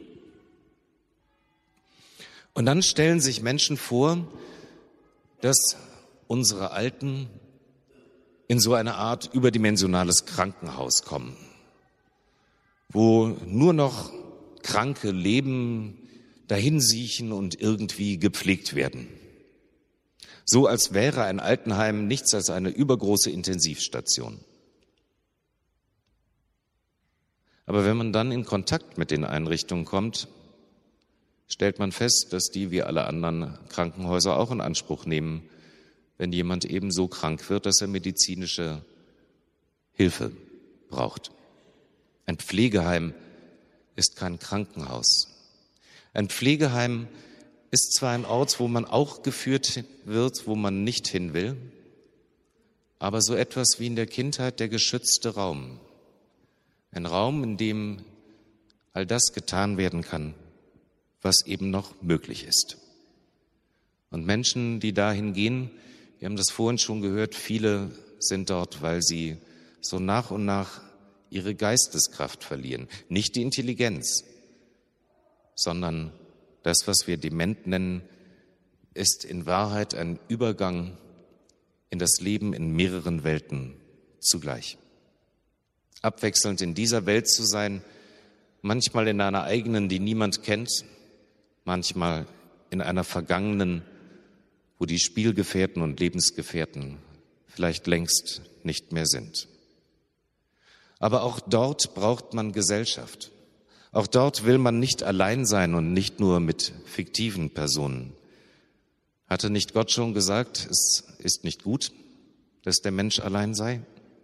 Und dann stellen sich Menschen vor, dass unsere Alten in so eine Art überdimensionales Krankenhaus kommen, wo nur noch Kranke leben, dahinsiechen und irgendwie gepflegt werden. So als wäre ein Altenheim nichts als eine übergroße Intensivstation. Aber wenn man dann in Kontakt mit den Einrichtungen kommt, stellt man fest, dass die wie alle anderen Krankenhäuser auch in Anspruch nehmen, wenn jemand eben so krank wird, dass er medizinische Hilfe braucht. Ein Pflegeheim ist kein Krankenhaus. Ein Pflegeheim ist zwar ein Ort, wo man auch geführt wird, wo man nicht hin will, aber so etwas wie in der Kindheit der geschützte Raum. Ein Raum, in dem all das getan werden kann, was eben noch möglich ist. Und Menschen, die dahin gehen, wir haben das vorhin schon gehört, viele sind dort, weil sie so nach und nach ihre Geisteskraft verlieren. Nicht die Intelligenz, sondern das, was wir dement nennen, ist in Wahrheit ein Übergang in das Leben in mehreren Welten zugleich. Abwechselnd in dieser Welt zu sein, manchmal in einer eigenen, die niemand kennt, manchmal in einer vergangenen, wo die Spielgefährten und Lebensgefährten vielleicht längst nicht mehr sind. Aber auch dort braucht man Gesellschaft. Auch dort will man nicht allein sein und nicht nur mit fiktiven Personen. Hatte nicht Gott schon gesagt, es ist nicht gut, dass der Mensch allein sei?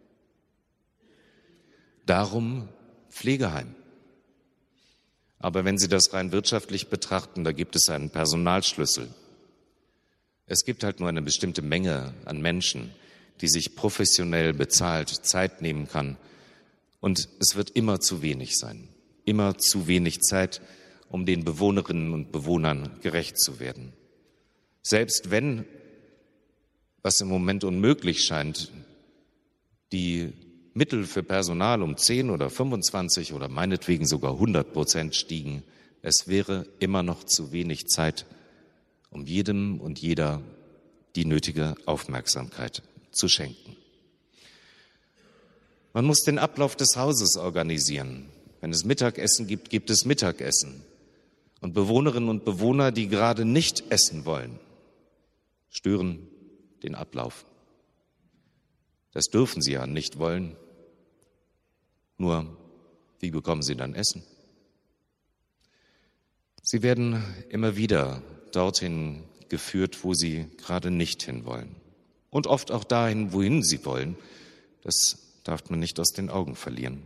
Darum Pflegeheim. Aber wenn Sie das rein wirtschaftlich betrachten, da gibt es einen Personalschlüssel. Es gibt halt nur eine bestimmte Menge an Menschen, die sich professionell bezahlt Zeit nehmen kann. Und es wird immer zu wenig sein. Immer zu wenig Zeit, um den Bewohnerinnen und Bewohnern gerecht zu werden. Selbst wenn, was im Moment unmöglich scheint, die Mittel für Personal um zehn oder fünfundzwanzig oder meinetwegen sogar hundert Prozent stiegen, es wäre immer noch zu wenig Zeit, um jedem und jeder die nötige Aufmerksamkeit zu schenken. Man muss den Ablauf des Hauses organisieren. Wenn es Mittagessen gibt, gibt es Mittagessen. Und Bewohnerinnen und Bewohner, die gerade nicht essen wollen, stören den Ablauf. Das dürfen sie ja nicht wollen. Nur, wie bekommen sie dann Essen? Sie werden immer wieder dorthin geführt, wo sie gerade nicht hinwollen. Und oft auch dahin, wohin sie wollen. Das darf man nicht aus den Augen verlieren.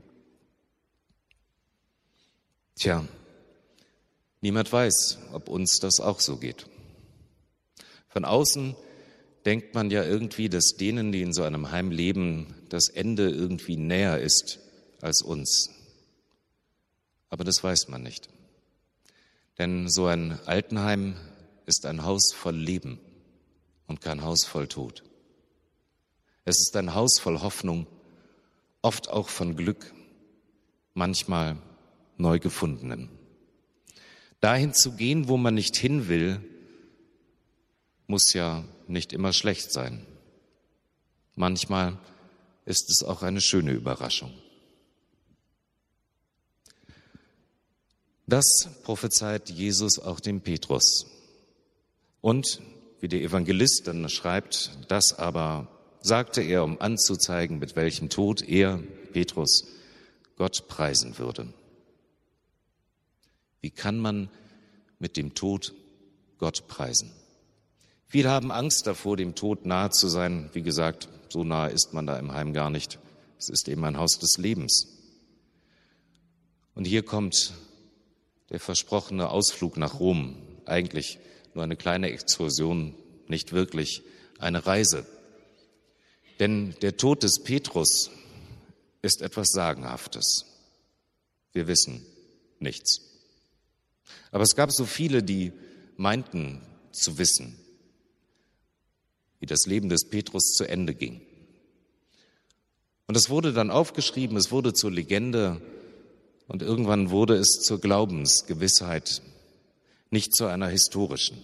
Tja, niemand weiß, ob uns das auch so geht. Von außen denkt man ja irgendwie, dass denen, die in so einem Heim leben, das Ende irgendwie näher ist als uns. Aber das weiß man nicht. Denn so ein Altenheim ist ein Haus voll Leben und kein Haus voll Tod. Es ist ein Haus voll Hoffnung, oft auch von Glück, manchmal neu gefundenen. Dahin zu gehen, wo man nicht hin will, muss ja nicht immer schlecht sein. Manchmal ist es auch eine schöne Überraschung. Das prophezeit Jesus auch dem Petrus. Und, wie der Evangelist dann schreibt, das aber sagte er, um anzuzeigen, mit welchem Tod er, Petrus, Gott preisen würde. Wie kann man mit dem Tod Gott preisen? Viele haben Angst davor, dem Tod nahe zu sein. Wie gesagt, so nahe ist man da im Heim gar nicht. Es ist eben ein Haus des Lebens. Und hier kommt der versprochene Ausflug nach Rom. Eigentlich nur eine kleine Exkursion, nicht wirklich eine Reise. Denn der Tod des Petrus ist etwas Sagenhaftes. Wir wissen nichts. Aber es gab so viele, die meinten zu wissen, wie das Leben des Petrus zu Ende ging. Und es wurde dann aufgeschrieben, es wurde zur Legende und irgendwann wurde es zur Glaubensgewissheit, nicht zu einer historischen.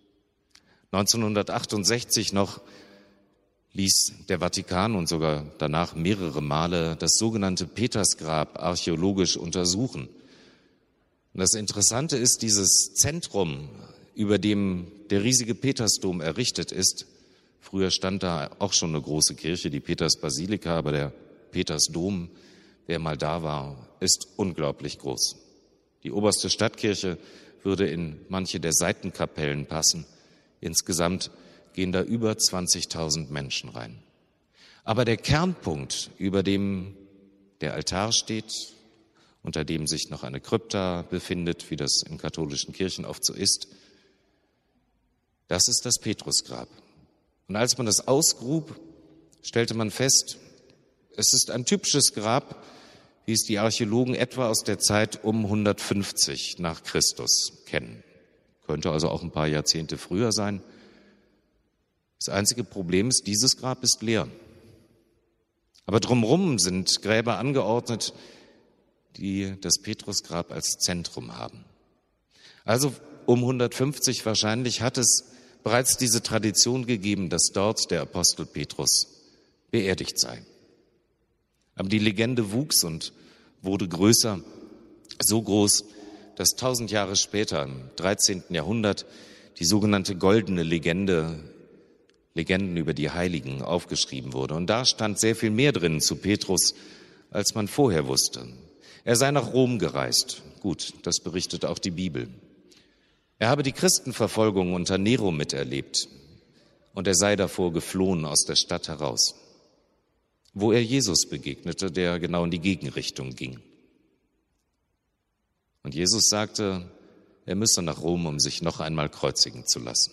neunzehnhundertachtundsechzig noch ließ der Vatikan und sogar danach mehrere Male das sogenannte Petersgrab archäologisch untersuchen. Und das Interessante ist, dieses Zentrum, über dem der riesige Petersdom errichtet ist, früher stand da auch schon eine große Kirche, die Petersbasilika, aber der Petersdom, wer mal da war, ist unglaublich groß. Die oberste Stadtkirche würde in manche der Seitenkapellen passen. Insgesamt gehen da über zwanzigtausend Menschen rein. Aber der Kernpunkt, über dem der Altar steht, unter dem sich noch eine Krypta befindet, wie das in katholischen Kirchen oft so ist, das ist das Petrusgrab. Und als man das ausgrub, stellte man fest, es ist ein typisches Grab, wie es die Archäologen etwa aus der Zeit um hundertfünfzig nach Christus kennen. Könnte also auch ein paar Jahrzehnte früher sein. Das einzige Problem ist, dieses Grab ist leer. Aber drumherum sind Gräber angeordnet, die das Petrusgrab als Zentrum haben. Also um hundertfünfzig wahrscheinlich hat es bereits diese Tradition gegeben, dass dort der Apostel Petrus beerdigt sei. Aber die Legende wuchs und wurde größer, so groß, dass tausend Jahre später, im dreizehnten Jahrhundert, die sogenannte goldene Legende, Legenden über die Heiligen, aufgeschrieben wurde. Und da stand sehr viel mehr drin zu Petrus, als man vorher wusste. Er sei nach Rom gereist. Gut, das berichtet auch die Bibel. Er habe die Christenverfolgung unter Nero miterlebt und er sei davor geflohen aus der Stadt heraus, wo er Jesus begegnete, der genau in die Gegenrichtung ging. Und Jesus sagte, er müsse nach Rom, um sich noch einmal kreuzigen zu lassen.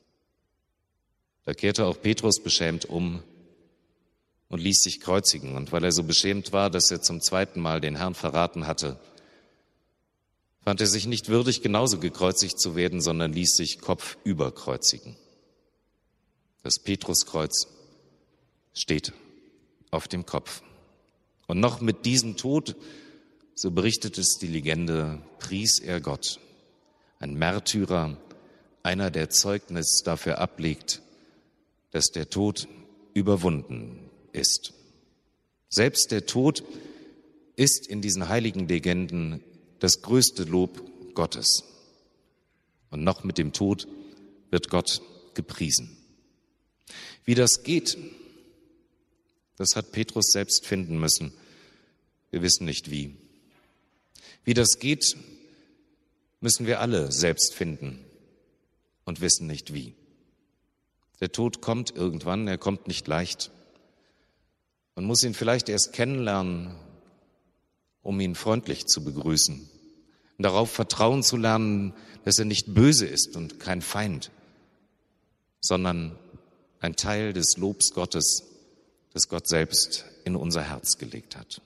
Da kehrte auch Petrus beschämt um und ließ sich kreuzigen. Und weil er so beschämt war, dass er zum zweiten Mal den Herrn verraten hatte, fand er sich nicht würdig, genauso gekreuzigt zu werden, sondern ließ sich kopfüber kreuzigen. Das Petruskreuz steht auf dem Kopf. Und noch mit diesem Tod, so berichtet es die Legende, pries er Gott. Ein Märtyrer, einer, der Zeugnis dafür ablegt, dass der Tod überwunden ist. Selbst der Tod ist in diesen heiligen Legenden das größte Lob Gottes. Und noch mit dem Tod wird Gott gepriesen. Wie das geht, das hat Petrus selbst finden müssen. Wir wissen nicht wie. Wie das geht, müssen wir alle selbst finden und wissen nicht wie. Der Tod kommt irgendwann, er kommt nicht leicht. Man muss ihn vielleicht erst kennenlernen, um ihn freundlich zu begrüßen und darauf vertrauen zu lernen, dass er nicht böse ist und kein Feind, sondern ein Teil des Lobs Gottes, das Gott selbst in unser Herz gelegt hat.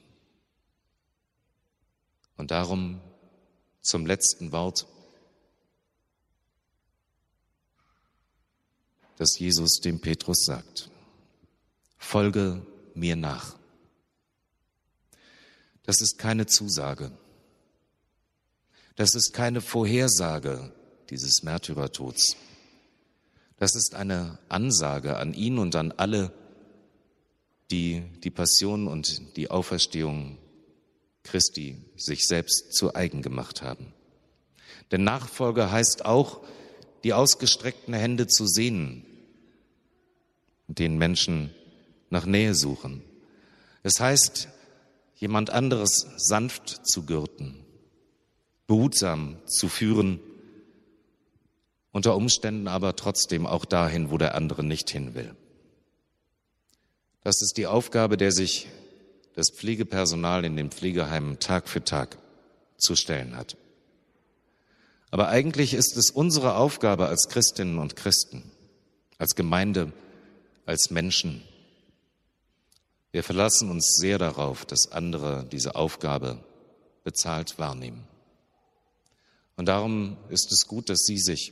Und darum zum letzten Wort, das Jesus dem Petrus sagt: Folge mir nach. Das ist keine Zusage. Das ist keine Vorhersage dieses Märtyrertods. Das ist eine Ansage an ihn und an alle, die die Passion und die Auferstehung Christi sich selbst zu eigen gemacht haben. Denn Nachfolge heißt auch, die ausgestreckten Hände zu sehen, den Menschen nach Nähe suchen. Es heißt, jemand anderes sanft zu gürten, behutsam zu führen, unter Umständen aber trotzdem auch dahin, wo der andere nicht hin will. Das ist die Aufgabe, der sich das Pflegepersonal in den Pflegeheimen Tag für Tag zu stellen hat. Aber eigentlich ist es unsere Aufgabe als Christinnen und Christen, als Gemeinde, als Menschen. Wir verlassen uns sehr darauf, dass andere diese Aufgabe bezahlt wahrnehmen. Und darum ist es gut, dass Sie sich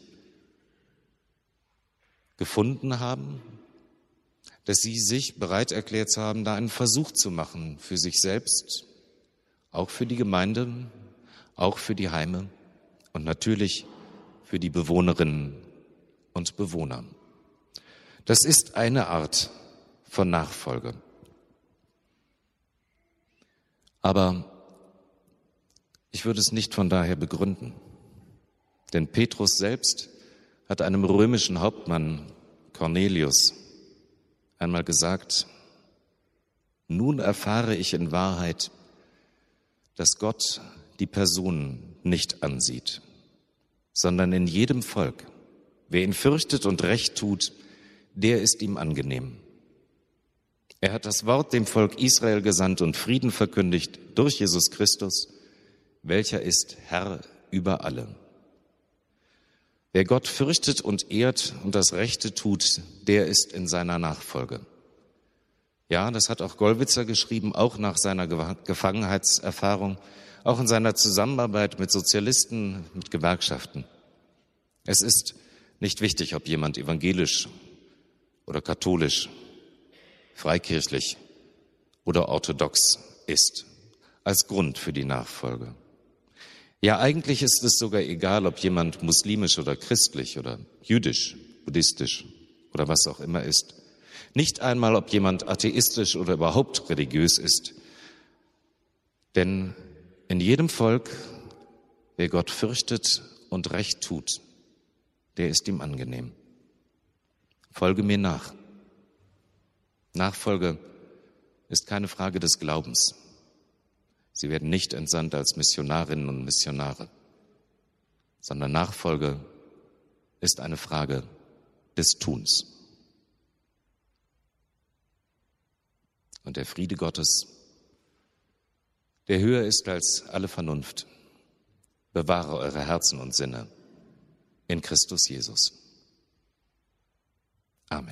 gefunden haben, dass Sie sich bereit erklärt haben, da einen Versuch zu machen für sich selbst, auch für die Gemeinde, auch für die Heime und natürlich für die Bewohnerinnen und Bewohner. Das ist eine Art von Nachfolge. Aber ich würde es nicht von daher begründen. Denn Petrus selbst hat einem römischen Hauptmann Cornelius einmal gesagt: Nun erfahre ich in Wahrheit, dass Gott die Person nicht ansieht, sondern in jedem Volk. Wer ihn fürchtet und Recht tut, der ist ihm angenehm. Er hat das Wort dem Volk Israel gesandt und Frieden verkündigt durch Jesus Christus, welcher ist Herr über alle. Wer Gott fürchtet und ehrt und das Rechte tut, der ist in seiner Nachfolge. Ja, das hat auch Gollwitzer geschrieben, auch nach seiner Gefangenheitserfahrung, auch in seiner Zusammenarbeit mit Sozialisten, mit Gewerkschaften. Es ist nicht wichtig, ob jemand evangelisch oder katholisch, freikirchlich oder orthodox ist, als Grund für die Nachfolge. Ja, eigentlich ist es sogar egal, ob jemand muslimisch oder christlich oder jüdisch, buddhistisch oder was auch immer ist. Nicht einmal, ob jemand atheistisch oder überhaupt religiös ist. Denn in jedem Volk, wer Gott fürchtet und Recht tut, der ist ihm angenehm. Folge mir nach. Nachfolge ist keine Frage des Glaubens. Sie werden nicht entsandt als Missionarinnen und Missionare, sondern Nachfolge ist eine Frage des Tuns. Und der Friede Gottes, der höher ist als alle Vernunft, bewahre eure Herzen und Sinne in Christus Jesus. Amen.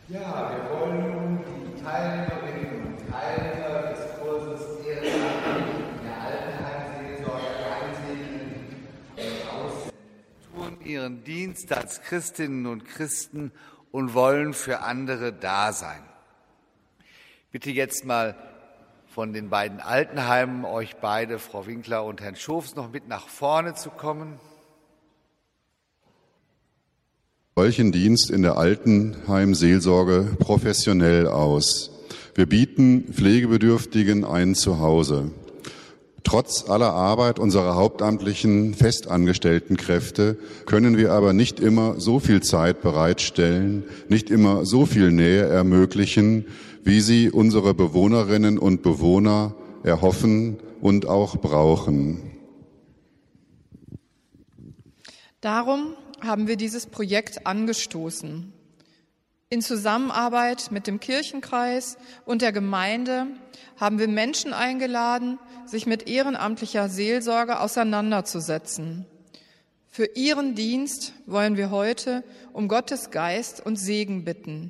Ja, wir wollen nun die Teilnehmerinnen und Teilnehmer des Kurses Ehrenamt in der Altenheimseelsorge einsegnen und aussenden, tun ihren Dienst als Christinnen und Christen und wollen für andere da sein. Bitte jetzt mal von den beiden Altenheimen euch beide, Frau Winkler und Herrn Schofs, noch mit nach vorne zu kommen.
Solchen Dienst in der Altenheimseelsorge professionell aus. Wir bieten Pflegebedürftigen ein Zuhause. Trotz aller Arbeit unserer hauptamtlichen festangestellten Kräfte können wir aber nicht immer so viel Zeit bereitstellen, nicht immer so viel Nähe ermöglichen, wie sie unsere Bewohnerinnen und Bewohner erhoffen und auch brauchen.
Darum haben wir dieses Projekt angestoßen. In Zusammenarbeit mit dem Kirchenkreis und der Gemeinde haben wir Menschen eingeladen, sich mit ehrenamtlicher Seelsorge auseinanderzusetzen. Für ihren Dienst wollen wir heute um Gottes Geist und Segen bitten.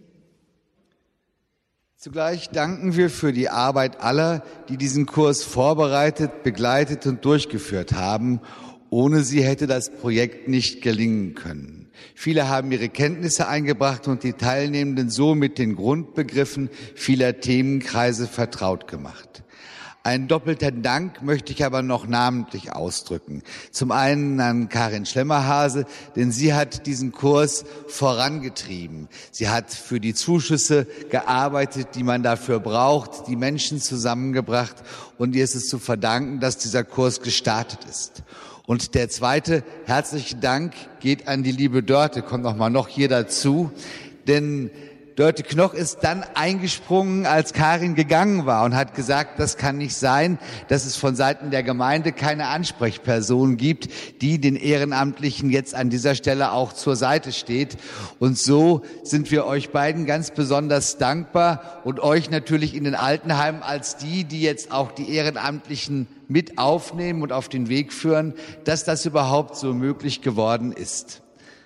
Zugleich danken wir für die Arbeit aller, die diesen Kurs vorbereitet, begleitet und durchgeführt haben. Ohne sie hätte das Projekt nicht gelingen können. Viele haben ihre Kenntnisse eingebracht und die Teilnehmenden so mit den Grundbegriffen vieler Themenkreise vertraut gemacht. Einen doppelten Dank möchte ich aber noch namentlich ausdrücken. Zum einen an Karin Schlemmerhase, denn sie hat diesen Kurs vorangetrieben. Sie hat für die Zuschüsse gearbeitet, die man dafür braucht, die Menschen zusammengebracht, und ihr ist es zu verdanken, dass dieser Kurs gestartet ist. Und der zweite herzliche Dank geht an die liebe Dörte, kommt noch mal noch hier dazu, denn Dörte Knoch ist dann eingesprungen, als Karin gegangen war, und hat gesagt, das kann nicht sein, dass es von Seiten der Gemeinde keine Ansprechperson gibt, die den Ehrenamtlichen jetzt an dieser Stelle auch zur Seite steht. Und so sind wir euch beiden ganz besonders dankbar und euch natürlich in den Altenheimen als die, die jetzt auch die Ehrenamtlichen mit aufnehmen und auf den Weg führen, dass das überhaupt so möglich geworden ist.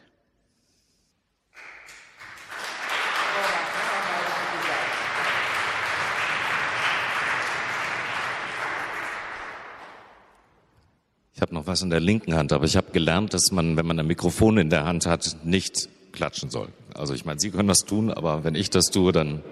Ich habe noch was in der linken Hand, aber ich habe gelernt, dass man, wenn man ein Mikrofon in der Hand hat, nicht klatschen soll. Also ich meine, Sie können das tun, aber wenn ich das tue, dann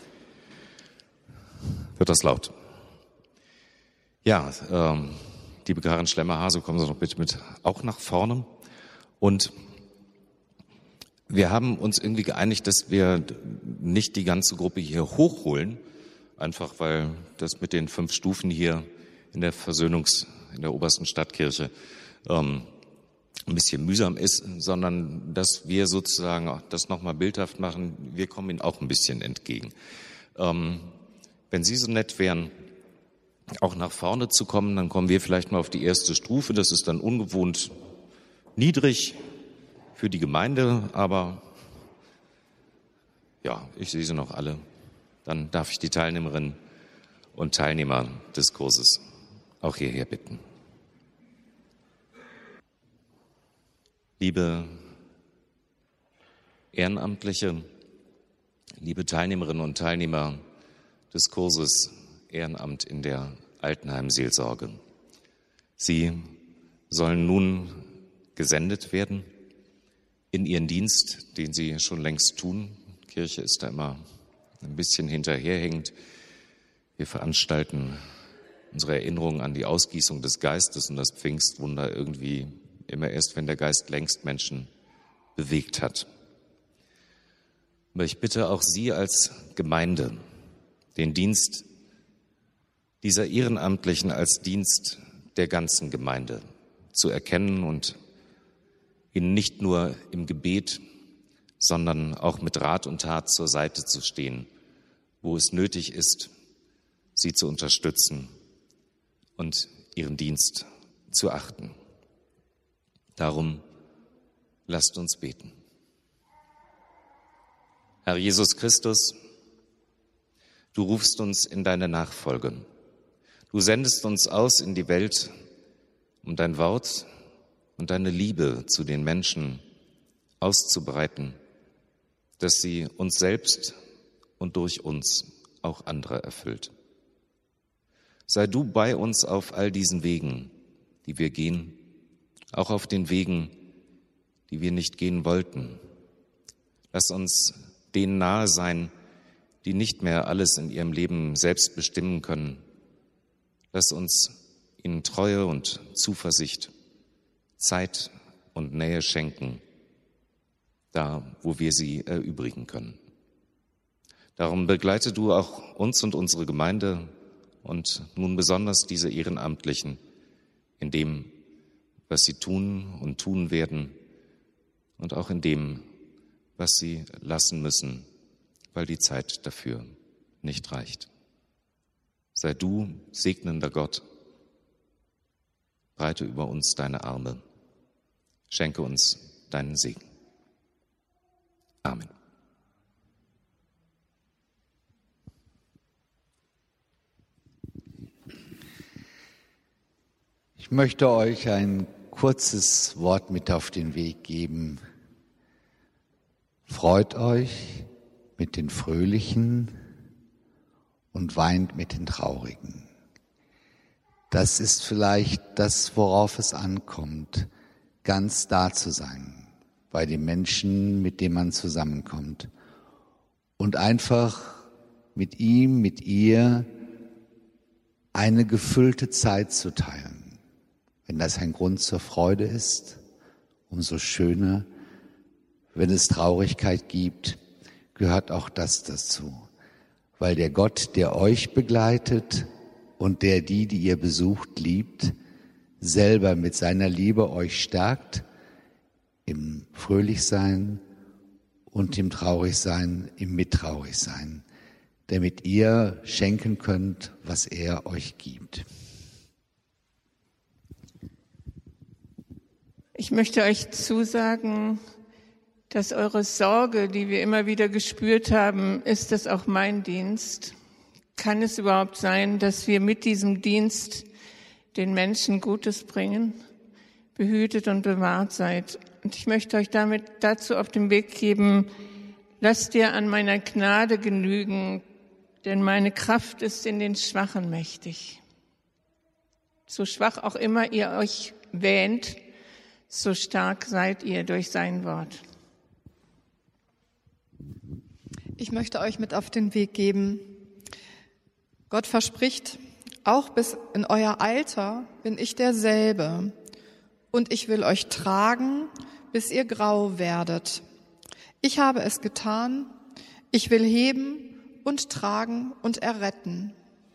wird das laut. Ja, ähm, liebe Karin Schlemmerhase, kommen Sie doch bitte mit auch nach vorne. Und wir haben uns irgendwie geeinigt, dass wir nicht die ganze Gruppe hier hochholen, einfach weil das mit den fünf Stufen hier in der Versöhnungs- in der obersten Stadtkirche ähm, ein bisschen mühsam ist, sondern dass wir sozusagen das nochmal bildhaft machen. Wir kommen Ihnen auch ein bisschen entgegen. Ähm, wenn Sie so nett wären, auch nach vorne zu kommen, dann kommen wir vielleicht mal auf die erste Stufe. Das ist dann ungewohnt niedrig für die Gemeinde, aber ja, ich sehe sie noch alle. Dann darf ich die Teilnehmerinnen und Teilnehmer des Kurses auch hierher bitten. Liebe Ehrenamtliche, liebe Teilnehmerinnen und Teilnehmer des Kurses Ehrenamt in der Altenheimseelsorge. Sie sollen nun gesendet werden in ihren Dienst, den sie schon längst tun. Die Kirche ist da immer ein bisschen hinterherhängend. Wir veranstalten unsere Erinnerung an die Ausgießung des Geistes und das Pfingstwunder irgendwie immer erst, wenn der Geist längst Menschen bewegt hat. Aber ich bitte auch Sie als Gemeinde, den Dienst dieser Ehrenamtlichen als Dienst der ganzen Gemeinde zu erkennen und ihnen nicht nur im Gebet, sondern auch mit Rat und Tat zur Seite zu stehen, wo es nötig ist, sie zu unterstützen und ihren Dienst zu achten. Darum lasst uns beten. Herr Jesus Christus, du rufst uns in deine Nachfolge. Du sendest uns aus in die Welt, um dein Wort und deine Liebe zu den Menschen auszubreiten dass sie uns selbst und durch uns auch andere erfüllt. Sei du bei uns auf all diesen Wegen, die wir gehen, auch auf den Wegen, die wir nicht gehen wollten. Lass uns denen nahe sein, die nicht mehr alles in ihrem Leben selbst bestimmen können. Lass uns ihnen Treue und Zuversicht, Zeit und Nähe schenken, da wo wir sie erübrigen können. Darum begleite du auch uns und unsere Gemeinde und nun besonders diese Ehrenamtlichen in dem, was sie tun und tun werden und auch in dem, was sie lassen müssen, weil die Zeit dafür nicht reicht. Sei du, segnender Gott, breite über uns deine Arme, schenke uns deinen Segen. Amen.
Ich möchte euch ein kurzes Wort mit auf den Weg geben. Freut euch mit den Fröhlichen und weint mit den Traurigen. Das ist vielleicht das, worauf es ankommt, ganz da zu sein, bei den Menschen, mit denen man zusammenkommt. Und einfach mit ihm, mit ihr eine gefüllte Zeit zu teilen. Wenn das ein Grund zur Freude ist, umso schöner. Wenn es Traurigkeit gibt, gehört auch das dazu. Weil der Gott, der euch begleitet und der die, die ihr besucht, liebt, selber mit seiner Liebe euch stärkt, im Fröhlichsein und im Traurigsein, im Mittraurigsein, damit ihr schenken könnt, was er euch gibt.
Ich möchte euch zusagen, dass eure Sorge, die wir immer wieder gespürt haben, ist das auch mein Dienst? Kann es überhaupt sein, dass wir mit diesem Dienst den Menschen Gutes bringen? Behütet und bewahrt seid. Und ich möchte euch damit dazu auf den Weg geben, lasst dir an meiner Gnade genügen, denn meine Kraft ist in den Schwachen mächtig. So schwach auch immer ihr euch wähnt, so stark seid ihr durch sein Wort.
Ich möchte euch mit auf den Weg geben. Gott verspricht, auch bis in euer Alter bin ich derselbe und ich will euch tragen, bis ihr grau werdet. Ich habe es getan, ich will heben und tragen und erretten.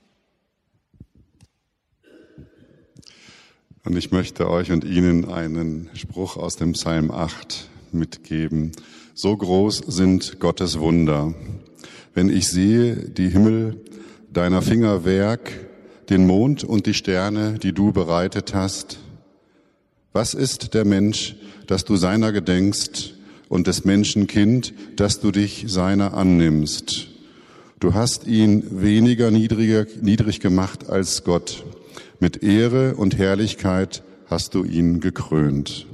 Und ich möchte euch und Ihnen einen Spruch aus dem Psalm acht mitgeben. So groß sind Gottes Wunder. Wenn ich sehe die Himmel, deiner Finger Werk, den Mond und die Sterne, die du bereitet hast. Was ist der Mensch, dass du seiner gedenkst, und des Menschen Kind, dass du dich seiner annimmst? Du hast ihn weniger niedriger, niedrig gemacht als Gott. Mit Ehre und Herrlichkeit hast du ihn gekrönt.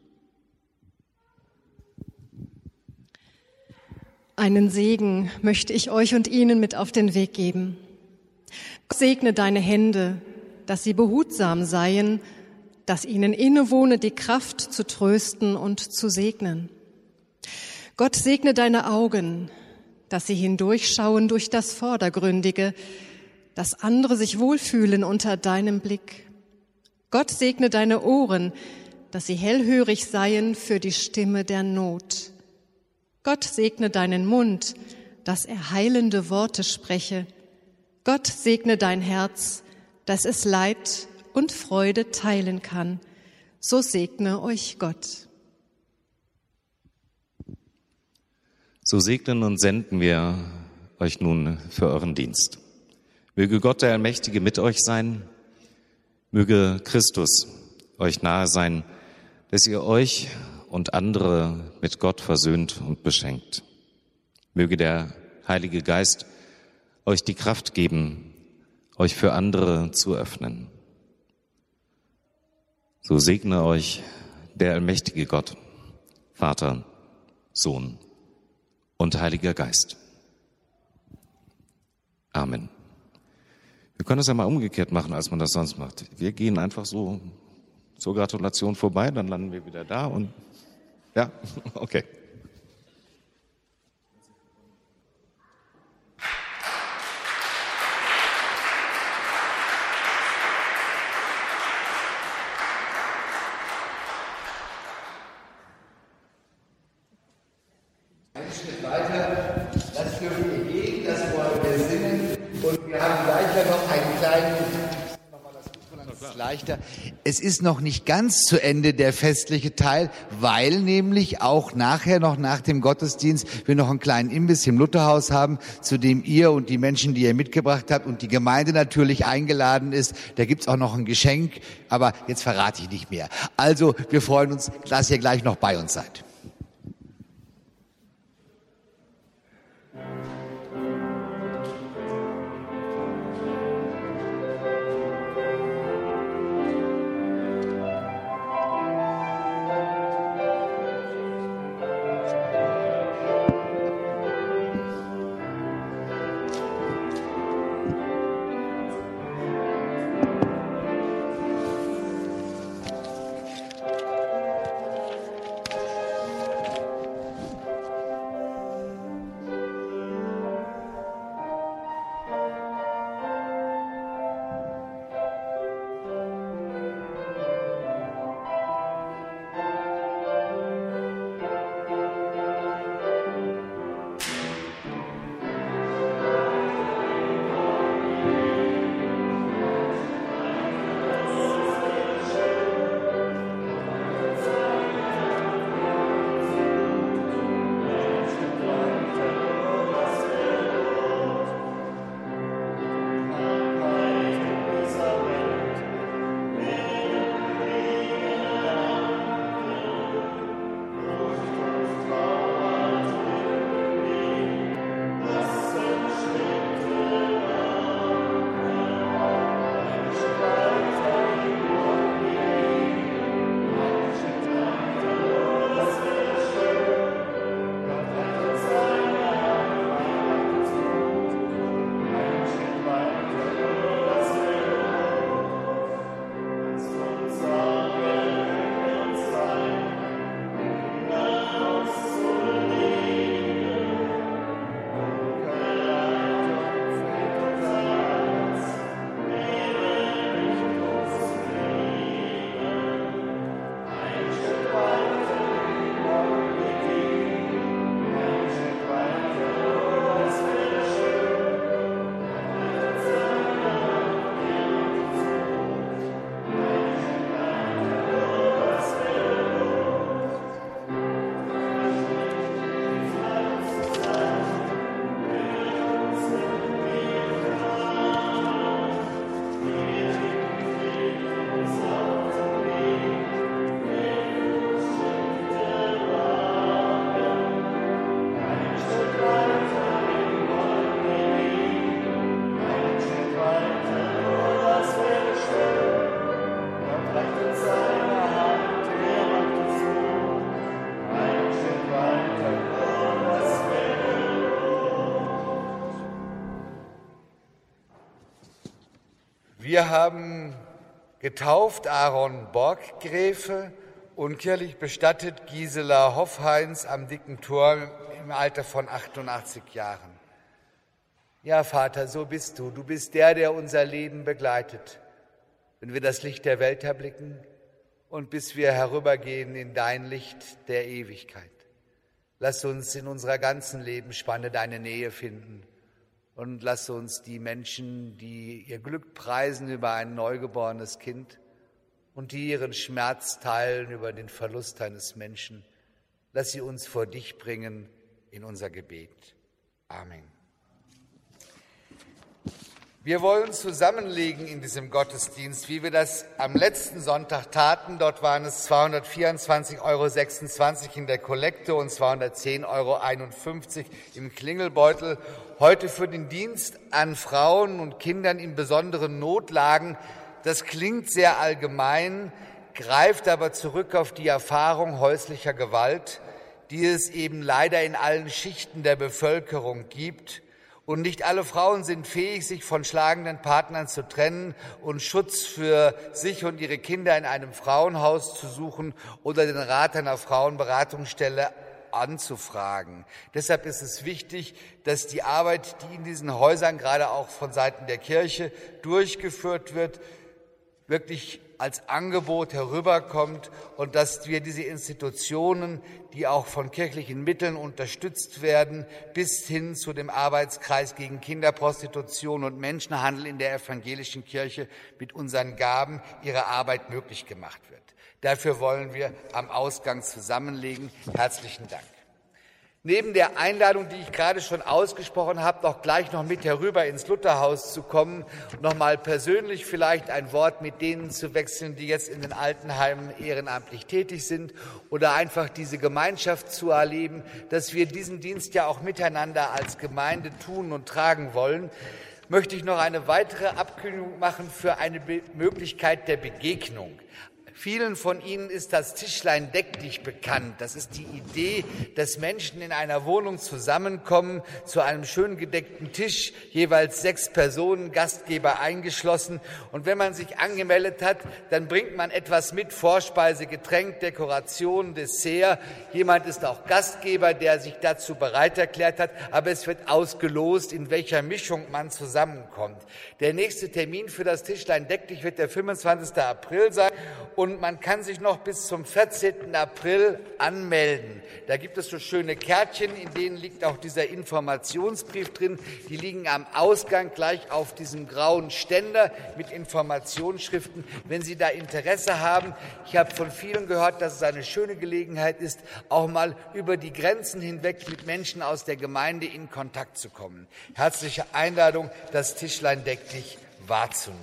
Einen Segen möchte ich euch und Ihnen mit auf den Weg geben. Gott segne deine Hände, dass sie behutsam seien, dass ihnen innewohne die Kraft zu trösten und zu segnen. Gott segne deine Augen, dass sie hindurchschauen durch das Vordergründige, dass andere sich wohlfühlen unter deinem Blick. Gott segne deine Ohren, dass sie hellhörig seien für die Stimme der Not. Gott segne deinen Mund, dass er heilende Worte spreche. Gott segne dein Herz, dass es Leid und Freude teilen kann. So segne euch Gott.
So segnen und senden wir euch nun für euren Dienst. Möge Gott der Allmächtige mit euch sein, möge Christus euch nahe sein, dass ihr euch und andere mit Gott versöhnt und beschenkt. Möge der Heilige Geist euch die Kraft geben, euch für andere zu öffnen. So segne euch der allmächtige Gott, Vater, Sohn und Heiliger Geist. Amen. Wir können es ja mal umgekehrt machen, als man das sonst macht. Wir gehen einfach so zur Gratulation vorbei, dann landen wir wieder da und ja, okay.
Einen Schritt weiter, das dürfen wir gehen, das wollen wir singen und wir haben gleich ja noch einen kleinen, das ist leichter. Es ist noch nicht ganz zu Ende der festliche Teil, weil nämlich auch nachher noch nach dem Gottesdienst wir noch einen kleinen Imbiss im Lutherhaus haben, zu dem ihr und die Menschen, die ihr mitgebracht habt und die Gemeinde natürlich eingeladen ist. Da gibt's auch noch ein Geschenk, aber jetzt verrate ich nicht mehr. Also wir freuen uns, dass ihr gleich noch bei uns seid. Wir haben getauft Aaron Borggräfe und kirchlich bestattet Gisela Hoffheinz am Dicken Tor im Alter von achtundachtzig Jahren. Ja, Vater, so bist du. Du bist der, der unser Leben begleitet, wenn wir das Licht der Welt erblicken und bis wir herübergehen in dein Licht der Ewigkeit. Lass uns in unserer ganzen Lebensspanne deine Nähe finden und lass uns die Menschen, die ihr Glück preisen über ein neugeborenes Kind und die ihren Schmerz teilen über den Verlust eines Menschen, lass sie uns vor dich bringen in unser Gebet. Amen. Wir wollen zusammenlegen in diesem Gottesdienst, wie wir das am letzten Sonntag taten. Dort waren es zweihundertvierundzwanzig Euro sechsundzwanzig in der Kollekte und zweihundertzehn Euro einundfünfzig im Klingelbeutel. Heute für den Dienst an Frauen und Kindern in besonderen Notlagen. Das klingt sehr allgemein, greift aber zurück auf die Erfahrung häuslicher Gewalt, die es eben leider in allen Schichten der Bevölkerung gibt. Und nicht alle Frauen sind fähig, sich von schlagenden Partnern zu trennen und Schutz für sich und ihre Kinder in einem Frauenhaus zu suchen oder den Rat einer Frauenberatungsstelle anzufragen. Deshalb ist es wichtig, dass die Arbeit, die in diesen Häusern gerade auch von Seiten der Kirche durchgeführt wird, wirklich als Angebot herüberkommt und dass wir diese Institutionen, die auch von kirchlichen Mitteln unterstützt werden, bis hin zu dem Arbeitskreis gegen Kinderprostitution und Menschenhandel in der evangelischen Kirche mit unseren Gaben ihre Arbeit möglich gemacht wird. Dafür wollen wir am Ausgang zusammenlegen. Herzlichen Dank. Neben der Einladung, die ich gerade schon ausgesprochen habe, doch gleich noch mit herüber ins Lutherhaus zu kommen, noch mal persönlich vielleicht ein Wort mit denen zu wechseln, die jetzt in den Altenheimen ehrenamtlich tätig sind, oder einfach diese Gemeinschaft zu erleben, dass wir diesen Dienst ja auch miteinander als Gemeinde tun und tragen wollen, möchte ich noch eine weitere Abkündigung machen für eine Be- Möglichkeit der Begegnung. Vielen von Ihnen ist das Tischlein deck dich bekannt. Das ist die Idee, dass Menschen in einer Wohnung zusammenkommen, zu einem schön gedeckten Tisch, jeweils sechs Personen, Gastgeber eingeschlossen. Und wenn man sich angemeldet hat, dann bringt man etwas mit, Vorspeise, Getränk, Dekoration, Dessert. Jemand ist auch Gastgeber, der sich dazu bereit erklärt hat, aber es wird ausgelost, in welcher Mischung man zusammenkommt. Der nächste Termin für das Tischlein deck dich wird der fünfundzwanzigsten April sein. Und man kann sich noch bis zum vierzehnten April anmelden. Da gibt es so schöne Kärtchen, in denen liegt auch dieser Informationsbrief drin. Die liegen am Ausgang gleich auf diesem grauen Ständer mit Informationsschriften. Wenn Sie da Interesse haben, ich habe von vielen gehört, dass es eine schöne Gelegenheit ist, auch mal über die Grenzen hinweg mit Menschen aus der Gemeinde in Kontakt zu kommen. Herzliche Einladung, das Tischlein deck dich wahrzunehmen.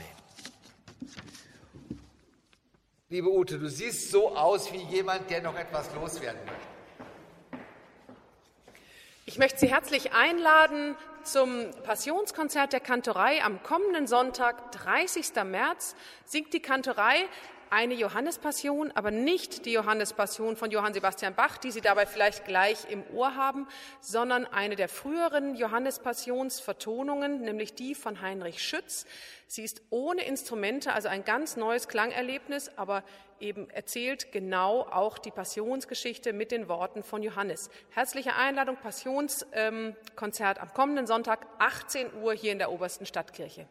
Liebe Ute, du siehst so aus wie jemand, der noch etwas loswerden möchte.
Ich möchte Sie herzlich einladen zum Passionskonzert der Kantorei am kommenden Sonntag, dreißigsten März. Singt die Kantorei eine Johannespassion, aber nicht die Johannespassion von Johann Sebastian Bach, die Sie dabei vielleicht gleich im Ohr haben, sondern eine der früheren Johannespassionsvertonungen, nämlich die von Heinrich Schütz. Sie ist ohne Instrumente, also ein ganz neues Klangerlebnis, aber eben erzählt genau auch die Passionsgeschichte mit den Worten von Johannes. Herzliche Einladung, Passionskonzert am kommenden Sonntag, achtzehn Uhr hier in der Obersten Stadtkirche.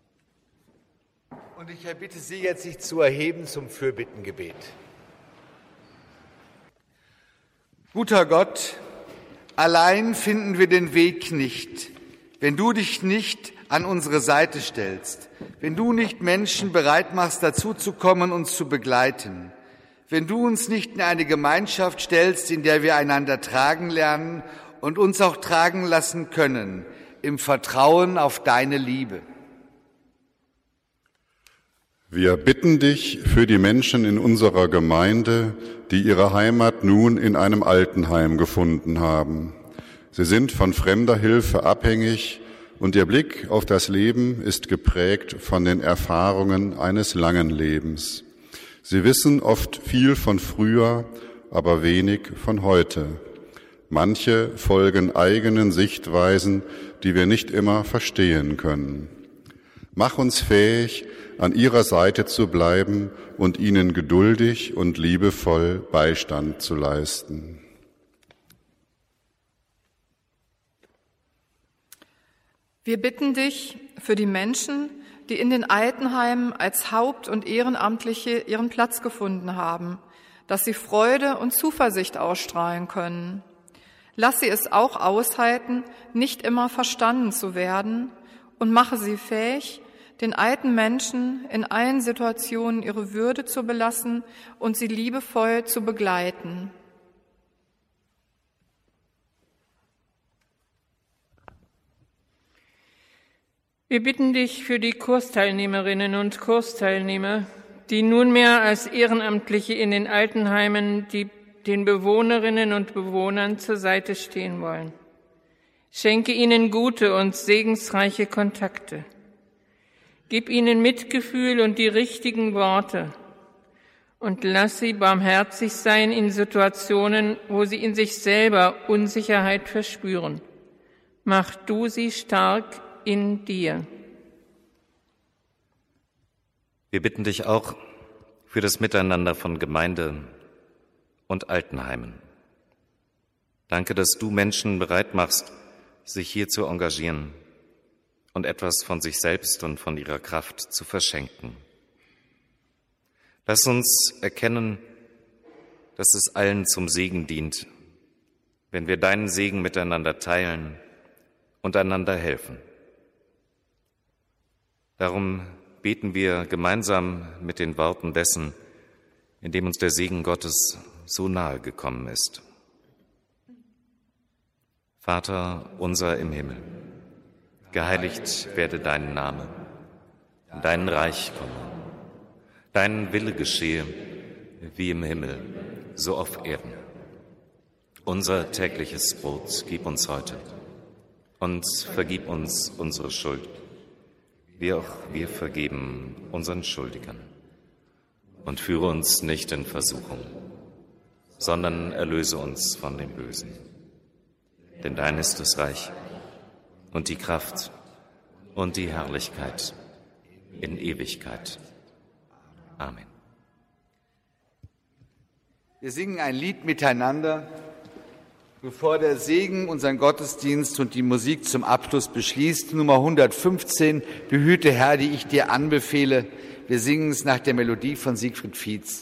Und ich erbitte Sie jetzt, sich zu erheben zum Fürbittengebet. Guter Gott, allein finden wir den Weg nicht, wenn du dich nicht an unsere Seite stellst, wenn du nicht Menschen bereit machst, dazu zu kommen, uns zu begleiten, wenn du uns nicht in eine Gemeinschaft stellst, in der wir einander tragen lernen und uns auch tragen lassen können, im Vertrauen auf deine Liebe.
Wir bitten dich für die Menschen in unserer Gemeinde, die ihre Heimat nun in einem Altenheim gefunden haben. Sie sind von fremder Hilfe abhängig und ihr Blick auf das Leben ist geprägt von den Erfahrungen eines langen Lebens. Sie wissen oft viel von früher, aber wenig von heute. Manche folgen eigenen Sichtweisen, die wir nicht immer verstehen können. Mach uns fähig, an ihrer Seite zu bleiben und ihnen geduldig und liebevoll Beistand zu leisten.
Wir bitten dich für die Menschen, die in den Altenheimen als Haupt- und Ehrenamtliche ihren Platz gefunden haben, dass sie Freude und Zuversicht ausstrahlen können. Lass sie es auch aushalten, nicht immer verstanden zu werden, und mache sie fähig, den alten Menschen in allen Situationen ihre Würde zu belassen und sie liebevoll zu begleiten.
Wir bitten dich für die Kursteilnehmerinnen und Kursteilnehmer, die nunmehr als Ehrenamtliche in den Altenheimen die, den Bewohnerinnen und Bewohnern zur Seite stehen wollen. Schenke ihnen gute und segensreiche Kontakte. Gib ihnen Mitgefühl und die richtigen Worte Und lass sie barmherzig sein in Situationen, wo sie in sich selber Unsicherheit verspüren. Mach du sie stark in dir.
Wir bitten dich auch für das Miteinander von Gemeinde und Altenheimen. Danke, dass du Menschen bereit machst, sich hier zu engagieren und etwas von sich selbst und von ihrer Kraft zu verschenken. Lass uns erkennen, dass es allen zum Segen dient, wenn wir deinen Segen miteinander teilen und einander helfen. Darum beten wir gemeinsam mit den Worten dessen, in dem uns der Segen Gottes so nahe gekommen ist. Vater unser im Himmel, geheiligt werde dein Name, dein Reich komme. Dein Wille geschehe, wie im Himmel, so auf Erden. Unser tägliches Brot gib uns heute und vergib uns unsere Schuld, wie auch wir vergeben unseren Schuldigern. Und führe uns nicht in Versuchung, sondern erlöse uns von dem Bösen. Denn dein ist das Reich und die Kraft und die Herrlichkeit in Ewigkeit. Amen.
Wir singen ein Lied miteinander, bevor der Segen unseren Gottesdienst und die Musik zum Abschluss beschließt. Nummer hundertfünfzehn, Behüte Herr, die ich dir anbefehle. Wir singen es nach der Melodie von Siegfried Fietz.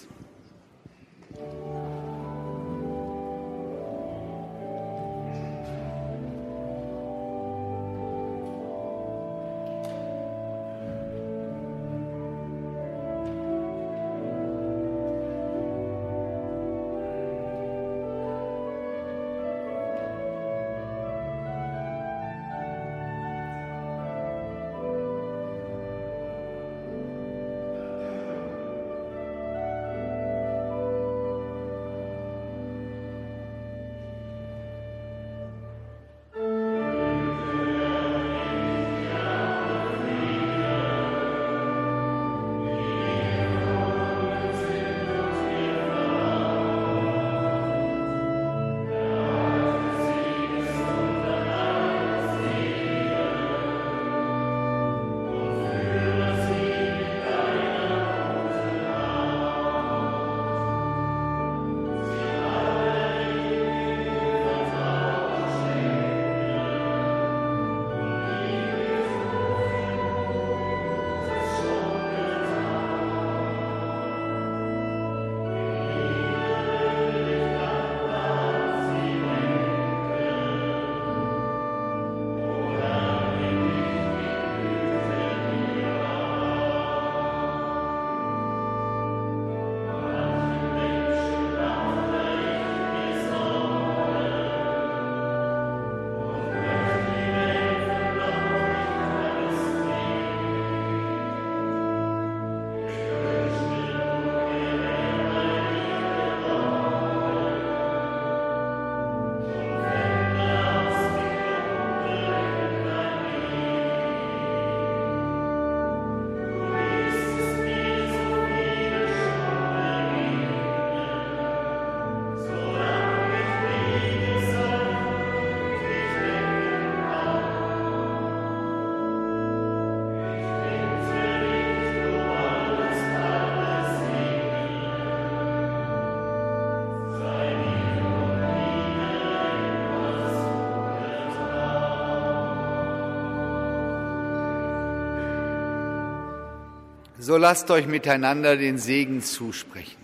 So lasst euch miteinander den Segen zusprechen.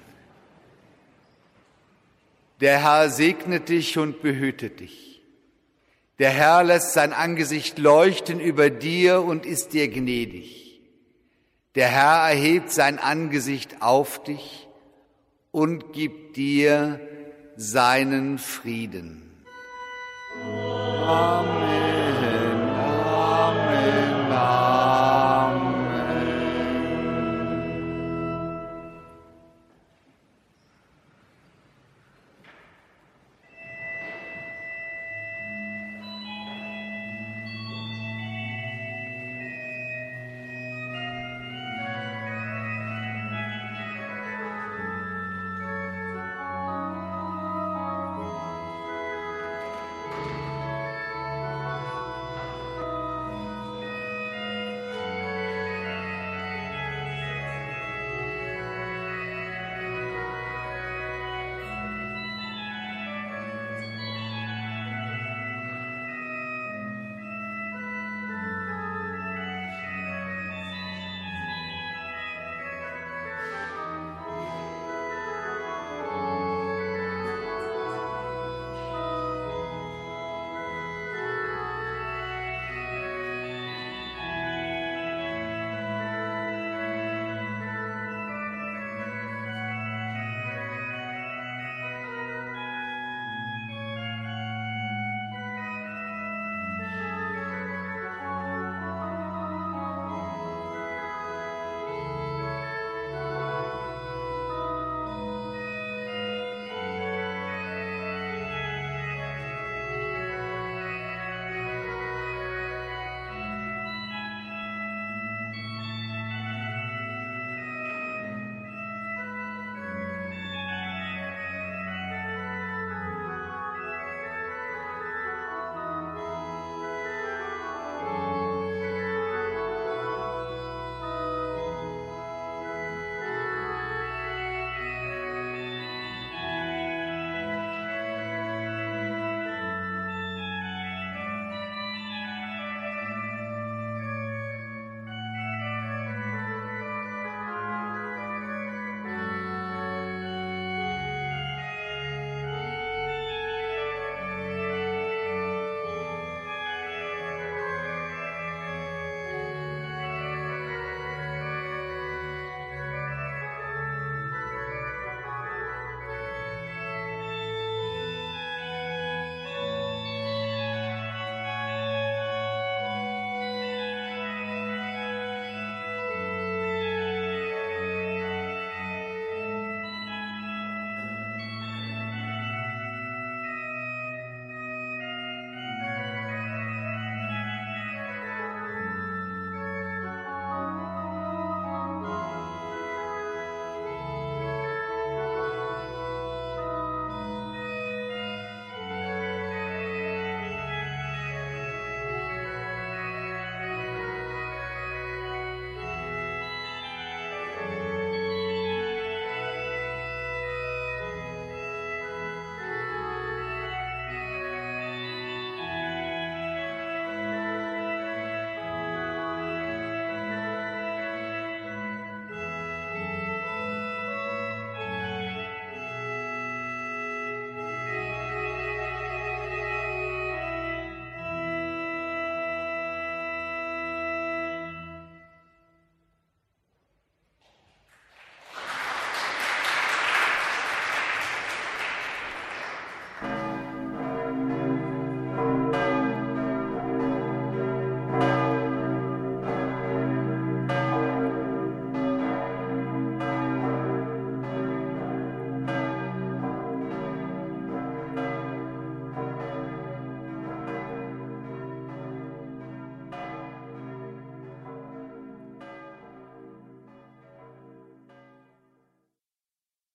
Der Herr segnet dich und behüte dich. Der Herr lässt sein Angesicht leuchten über dir und ist dir gnädig. Der Herr erhebt sein Angesicht auf dich und gibt dir seinen Frieden. Amen.